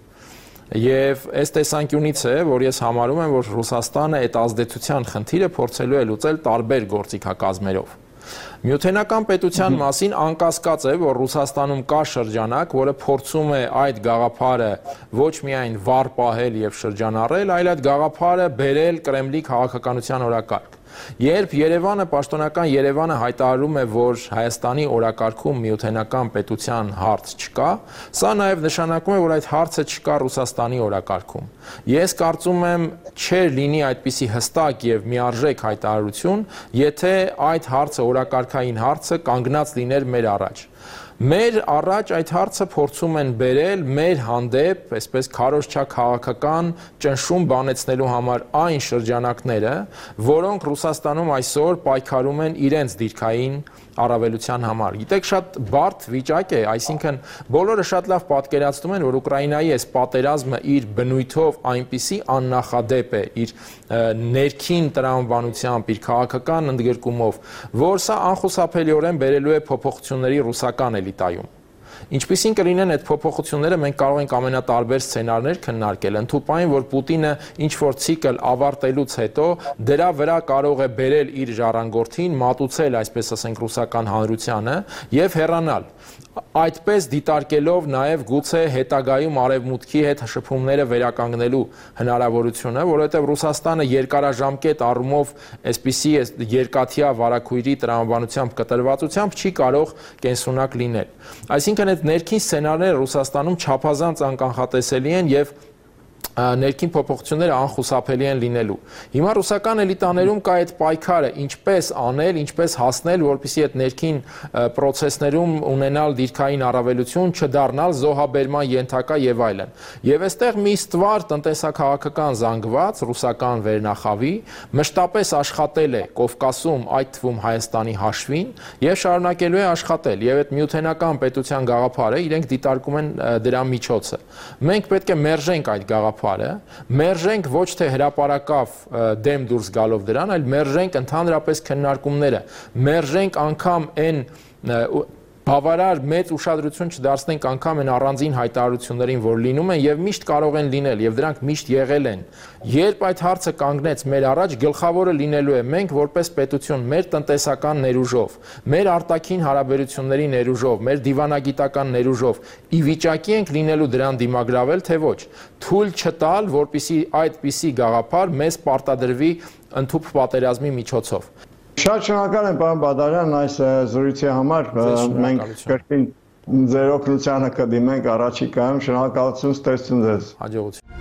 [SPEAKER 8] Եվ այս տեսանկյունից է, որ ես համարում եմ, որ Ռուսաստանը այդ ազդեցության խնդիրը փորձելու է լուծել տարբեր գործիքակազմերով։ Միութենական պետության մասին անկասկած է, որ Ռուսաստանում կա շրջանակ, որը փորձում է այդ գաղափարը ոչ միայն վառ պահել եւ շրջանառել, այլ այդ գաղափարը բերել Կրեմլի քաղաքականության օրակարգ։ Երբ Երևանը, պաշտոնական Երևանը հայտարարում է, որ Հայաստանի օրակարգում միութենական պետության հարց չկա, սա նաև նշանակում է, որ այդ հարցը չկա Ռուսաստանի օրակարգում։ Ես կարծում եմ, չէր լինի այդպիսի հստակ եւ միարժեք հայտարարություն, եթե այդ հարցը օրակարգային հարցը կանգնած լիներ մեր առաջ։ Մեր առաջ այդ հարցը փորձում են բերել մեր հանդեպ, այսպես քարոզչակ քաղաքական ճնշում բանեցնելու համար այն շրջանակները, որոնք Ռուսաստանում այսօր պայքարում են իրենց դիրքային առավելության համար։ Գիտեք, շատ բարդ վիճակ է, այսինքն բոլորը շատ լավ պատկերացնում են, որ Ուկրաինայի այս պատերազմը իր բնույթով այնպիսի աննախադեպ է, իր ներքին տրամաբանությամբ, իր քաղաքական ընդգրկումով, որ սա անխուսափելիորեն բերելու է փոփոխությունների ռուսական էլիտայում։ Ինչպիսին կլինեն այդ փոփոխությունները, մենք կարող ենք ամենատարբեր սցենարներ քննարկել, ընդհանրապես որ Պուտինը ինչ-որ ցիկլ ավարտելուց հետո դրա վրա կարող է բերել իր ժառանգորդին, մատուցել, այսպես ասենք, ռուսական հանրությանը եւ հեռանալ։ Այդպես դիտարկելով նաև գուցե հետագայում արևմուտքի հետ շփումները վերականգնելու հնարավորությունը, որովհետև Ռուսաստանը երկարաժամկետ առումով այսպիսի երկաթյա վարակույրի տրամաբանությամբ կտրվածությամբ չի կարող կենսունակ լինել։ Այսինքն այդ ներքին սցենարները Ռուսաստանում չափազանց անկանխատեսելի են եւ ներքին փոփոխությունները անխուսափելի են լինելու։ Հիմա ռուսական էլիտաներում կա այդ պայքարը, ինչպես անել, ինչպես հասնել, որպեսզի այդ ներքին process-ներում ունենալ դիրքային առավելություն, չդառնալ զոհաբերման ենթակա եւ այլն։ Եվ այստեղ մի ստվար տնտեսական զանգված ռուսական վերնախավի մշտապես աշխատել է Կովկասում, այդ թվում Հայաստանի հաշվին, եւ շարունակելու է աշխատել։ Եվ այդ միութենական պետության գաղափարը իրենք դիտարկում են դրա միջոցը։ Մենք պետք է մերժենք այդ գաղափարը, մերժենք ոչ թե հրապարակավ դեմ դուրս գալով դրան, այլ մերժենք ընդհանրապես քննարկումները, մերժենք անգամ այն բավարար մեծ ուշադրություն չդարձնենք անգամ այն առանձին հայտարարություններին, որ լինում են եւ միշտ կարող են լինել եւ դրանք միշտ եղել են։ Երբ այդ հարցը կանգնեց մեր առաջ, գլխավորը լինելու է մենք որպես պետություն, մեր տնտեսական ներուժով, մեր արտաքին հարաբերությունների ներուժով, մեր դիվանագիտական ներուժով ի վիճակի ենք լինելու դրան դիմագրավել, թե ոչ, թույլ չտալ, որպեսզի այդպիսի գաղափար մեզ պարտադրվի ընդհուպ պատերազմի միջոցով։
[SPEAKER 1] Շատ շնորհակալ եմ, պարոն Բադարյան, այս զրույցի համար։ Մենք կրկին ձեր օգնությանը կդիմենք առաջիկայում։ Շնորհակալություն, ստեղծություն ձեզ։
[SPEAKER 8] Հաջողություն։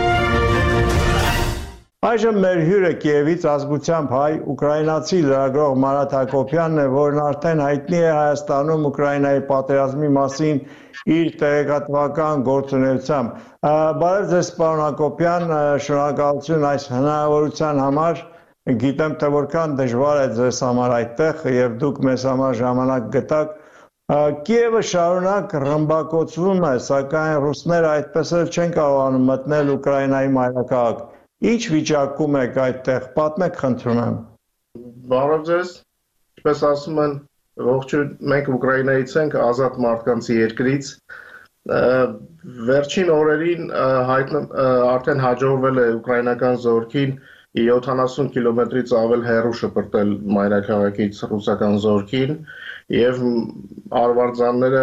[SPEAKER 1] Այժմ մեր հյուրը Կիևից ազգությամբ հայ ուկրաինացի լրագրող Մարատ Հակոբյանն է, որն արդեն հայտնի է Հայաստանում Ուկրաինայի պատերազմի մասին իր տեղեկատվական գործունեությամբ։ Բարև ձեզ, պարոն Հակոբյան, շնորհակալություն այս հնարավորության համար։ Գիտեմ, թե որքան դժվար է ձեզ համար այդտեղ եւ դուք մեզ համար ժամանակ գտաք։ Կիևը շարունակ ռմբակոծվում է, սակայն ռուսները այդպես էլ չեն կարողանում մտնել Ուկրաինայի մայրաքաղաք։ Ինչ վիճակում եք այդտեղ, պատմեք խնդրում եմ։
[SPEAKER 9] Բարև ձեզ, ինչպես ասում են, ողջույն, մենք Ուկրաինայից ենք, ազատ մարդկանց երկրից։ Վերջին օրերին արդեն հաջողվել է ուկրաինական զորքին 70 կիլոմետրից ավել հեռու շպրտել մայրաքաղաքից ռուսական զորքին եւ արվարձանները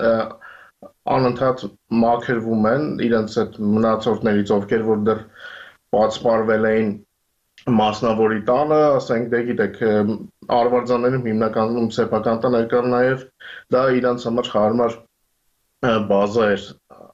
[SPEAKER 9] անընդհատ մաքրվում են իրենց այդ մնացորդներից, ովքեր որ դեռ բացպարվել էին մասնավորի տանը, ասենք դե գիտեք, արվարձաններում հիմնականում սեփական տներ կան նաև, դա իրանց համար հարմար բազա էր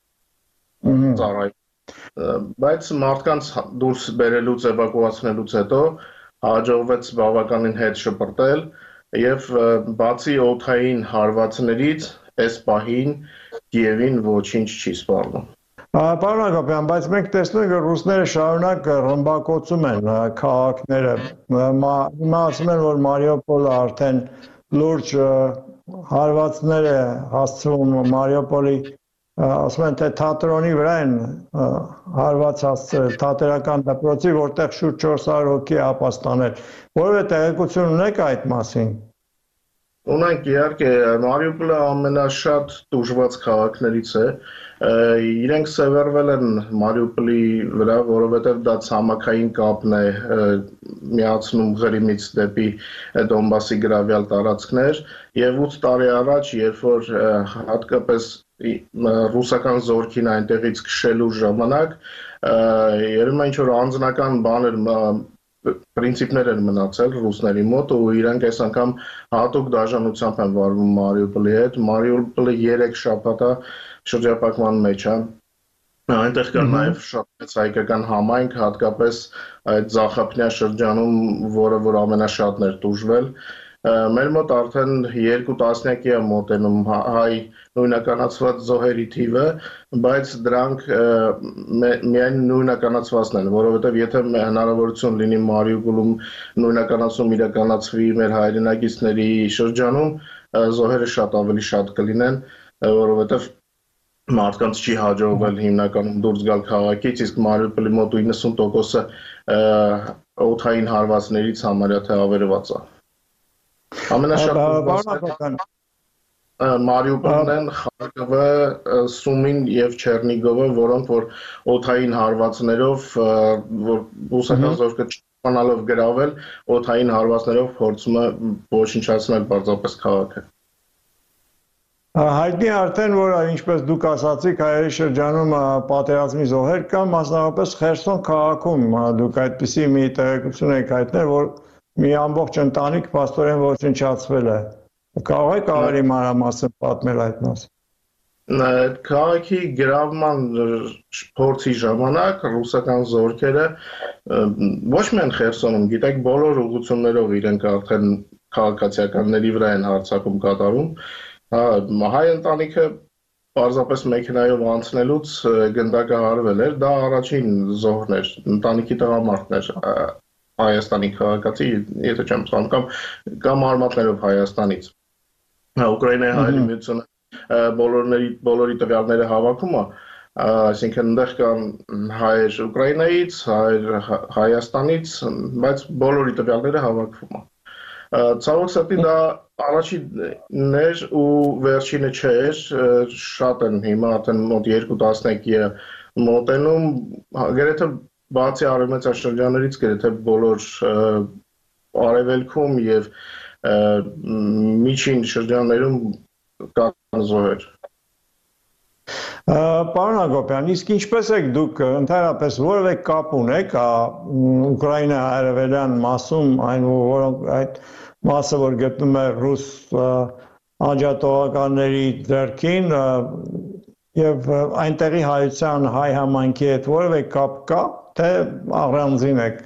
[SPEAKER 9] ծառայ։ Բայց մարդկանց դուրս բերելուց, էվակուացնելուց հետո հաջողվեց բավականին հետ շպրտել եւ բացի օդային հարվածներից այս պահին Կիևին ոչինչ չի սպառնում։
[SPEAKER 1] Պարոն Հակոբյան, բայց մենք տեսնում ենք, որ ռուսները շարունակ ռմբակոծում են քաղաքները։ Հիմա ասում են, որ Մարիուպոլը արդեն լուրջ հարվածներ է հասցվում Մարիուպոլի, ասում են, թե թատրոնի վրա են հարված հասցրել, թատերական դպրոցի, որտեղ շուրջ 400 հոգի ապաստանել։ Որևէ տեղեկություն ունեք այդ մասին։
[SPEAKER 9] Ունենք, իհարկե, Մարիուպոլը ամենաշատ տուժված քաղաքներից է։ Իրենք սևեռվել են Մարիուպոլի վրա, որովհետև դա ցամաքային կապն է միացնում Ղրիմից դեպի Դոնբասի գրավյալ տարածքներ, եւ 8 տարի առաջ, երբ որ հատկապես ռուսական զորքին այնտեղից քշելու ժամանակ, երևում է ինչ-որ անձնական բաներ պրինցիպներ են մնացել ռուսների մոտ ու իրանք այս անգամ հատուկ դաժանությամբ են վարվում Մարիուպոլի հետ։ Մարիուպոլը 3 շաբաթա շրջապատման մեջ է։ Այնտեղ կա նաև շատ մեծ հայկական համայնք, հատկապես այդ Զախապնյա շրջանում, որը որ ամենաշատն էր տուժվել։ Մեր մոտ արդեն 2 տասնյակի է մոտենում հայ նույնականացված զոհերի թիվը, բայց դրանք միայն նույնականացվածն են, որովհետև եթե հնարավորություն լինի Մարիուպոլում նույնականացում իրականացվի մեր հայրենակիցների շրջանում, զոհերը շատ ավելի շատ կլինեն, որովհետև մարդկանց չի հաջողվել հիմնականում դուրս գալ քաղաքից, իսկ Մարիուպոլի մոտ 90%-ը օդային հարվածներից համարյա թե ավերված է։ Ամենաշատ Մարիուպոլն են, Խարկովը, Սումին եւ Չեռնիգովը, որոնք որ օդային հարվածներով, որ ռուսական զորքը չկարողանալով գրավել, օդային հարվածներով փորձում է ոչնչացնել պարզապես քաղաքը։
[SPEAKER 1] Հայտնի արդեն, որ ինչպես դուք ասացիք, հայերի շրջանում պատերազմի զոհեր կան, մասնավորապես Խերսոն քաղաքում դուք այդպիսի մի տեղեկություն եք հայտնել, որ մի ամբողջ ընտանիք փաստորեն ոչնչացվել է։ Կարող եք ավելի մանրամասն պատմել այդ մասին։
[SPEAKER 9] Քաղաքի գրավման փորձի ժամանակ ռուսական զորքերը ոչ միայն Խերսոնում, գիտեք, բոլոր ուղղություններով իրենք արդեն քաղաքացիականների վրա են հարձակում կատարում։ Հայ ընտանիքը պարզապես մեքենայով անցնելուց գնդակահարվել էր, դա առաջին զոհն էր, ընտանիքի տղամարդներ Հայաստանի քաղաքացի, եթե չեմ սխալվում, կամ արմատներով Հայաստանից։ Ուկրաինայի հայերի միությունը բոլորի տվյալները հավաքում է, այսինքն այնտեղ կան հայեր Ուկրաինայից, հայեր Հայաստանից, բայց բոլորի տվյալները հավաքում է։ Ցավոք սրտի դա առաջինն էր ու վերջինը չէր, շատ են հիմա արդեն մոտ 2 տասնյակի է մոտենում, գրեթե բացի արևմտյան գրեթե բոլոր արևելքում եւ միջին շրջաններում կան զոհեր։
[SPEAKER 1] Պարոն Հակոբյան, իսկ ինչպես եք դուք ընդհանրապես որևէ կապ ունեք Ուկրաինա արևելյան մասում, այն որոնք այդ մասը որ գտնում է ռուս անջատողականների ձեռքին եւ այնտեղի հայության հայ համայնքի հետ որևէ կապ կա, թե առանձին եք։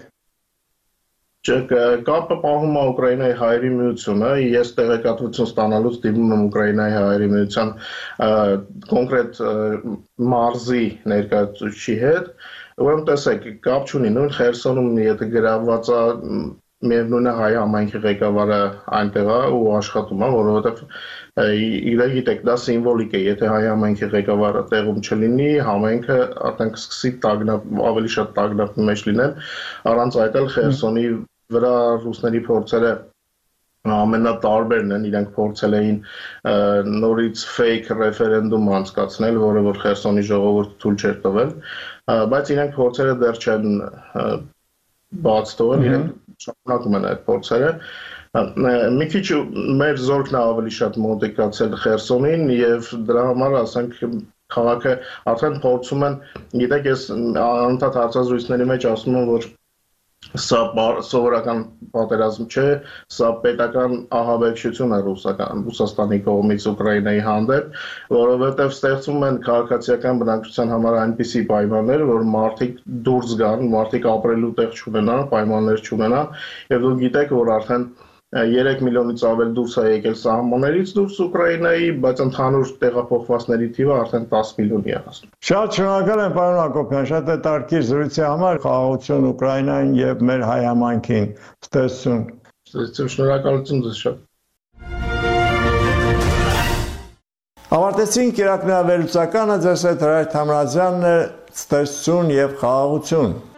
[SPEAKER 9] Կապը պահում է Ուկրաինայի հայերի միությունը, ես տեղեկատվություն ստանալուց դիմում եմ Ուկրաինայի հայերի միության կոնկրետ մարզի ներկայացուցիչի հետ, ուրեմն տեսեք, կապ չունի, նույն Խերսոնում եթե գրավված է միևնույն է հայ համայնքի ղեկավարը այնտեղ է ու աշխատում է, որովհետև գիտեք, դա սիմվոլիկ է, եթե հայ համայնքի ղեկավարը տեղում չլինի, համայնքը արդեն կսկսի ավելի շատ տագնապի մեջ լինել, առանց այդ էլ Խերսոնի վրա ռուսների փորձերը ամենատարբերն են, իրենք փորձել էին նորից fake ռեֆերենդում անցկացնել, որը որ Խերսոնի ժողովուրդը թույլ չէր տվել, բայց իրենք փորձերը դեռ չեն բաց թողել, իրենք շարունակում են այդ փորձերը։ Մի քիչ մեր զորքն ավելի շատ մոտիկացել Խերսոնին եւ դրա համար ասենք քաղաքը արդեն փորձում են, գիտեք, ես անընդհատ հարցազրույցների մեջ ասում եմ, որ սա սովորական պատերազմ չէ, սա պետական ահաբեկչություն է Ռուսաստանի կողմից Ուկրաինայի հանդեպ, որովհետև ստեղծում են քաղաքացիական բնակչության համար այնպիսի պայմաններ, որ մարդիկ դուրս գան, մարդիկ ապրելու տեղ չունենան, պայմաններ չունենան, եւ դուք գիտեք, որ արդեն 3 միլիոնից ավել դուրս է եկել սահմաններից դուրս Ուկրաինայի, բայց ընդհանուր տեղափոխվածների թիվը արդեն 10 միլիոնի է հասնում։
[SPEAKER 1] Շատ շնորհակալ եմ, պարոն Հակոբյան, շատ հետաքրքիր զրույցի համար, խաղաղություն Ուկրաինային եւ մեր հայ համայնքին։ Ստեսություն։
[SPEAKER 9] Շնորհակալություն ձեզ շատ։
[SPEAKER 1] Ավարտեցինք Իրաքնահավերուցականը, ձեզ հետ Հրայր Թամրազյանն է, ստեսություն եւ խաղաղություն։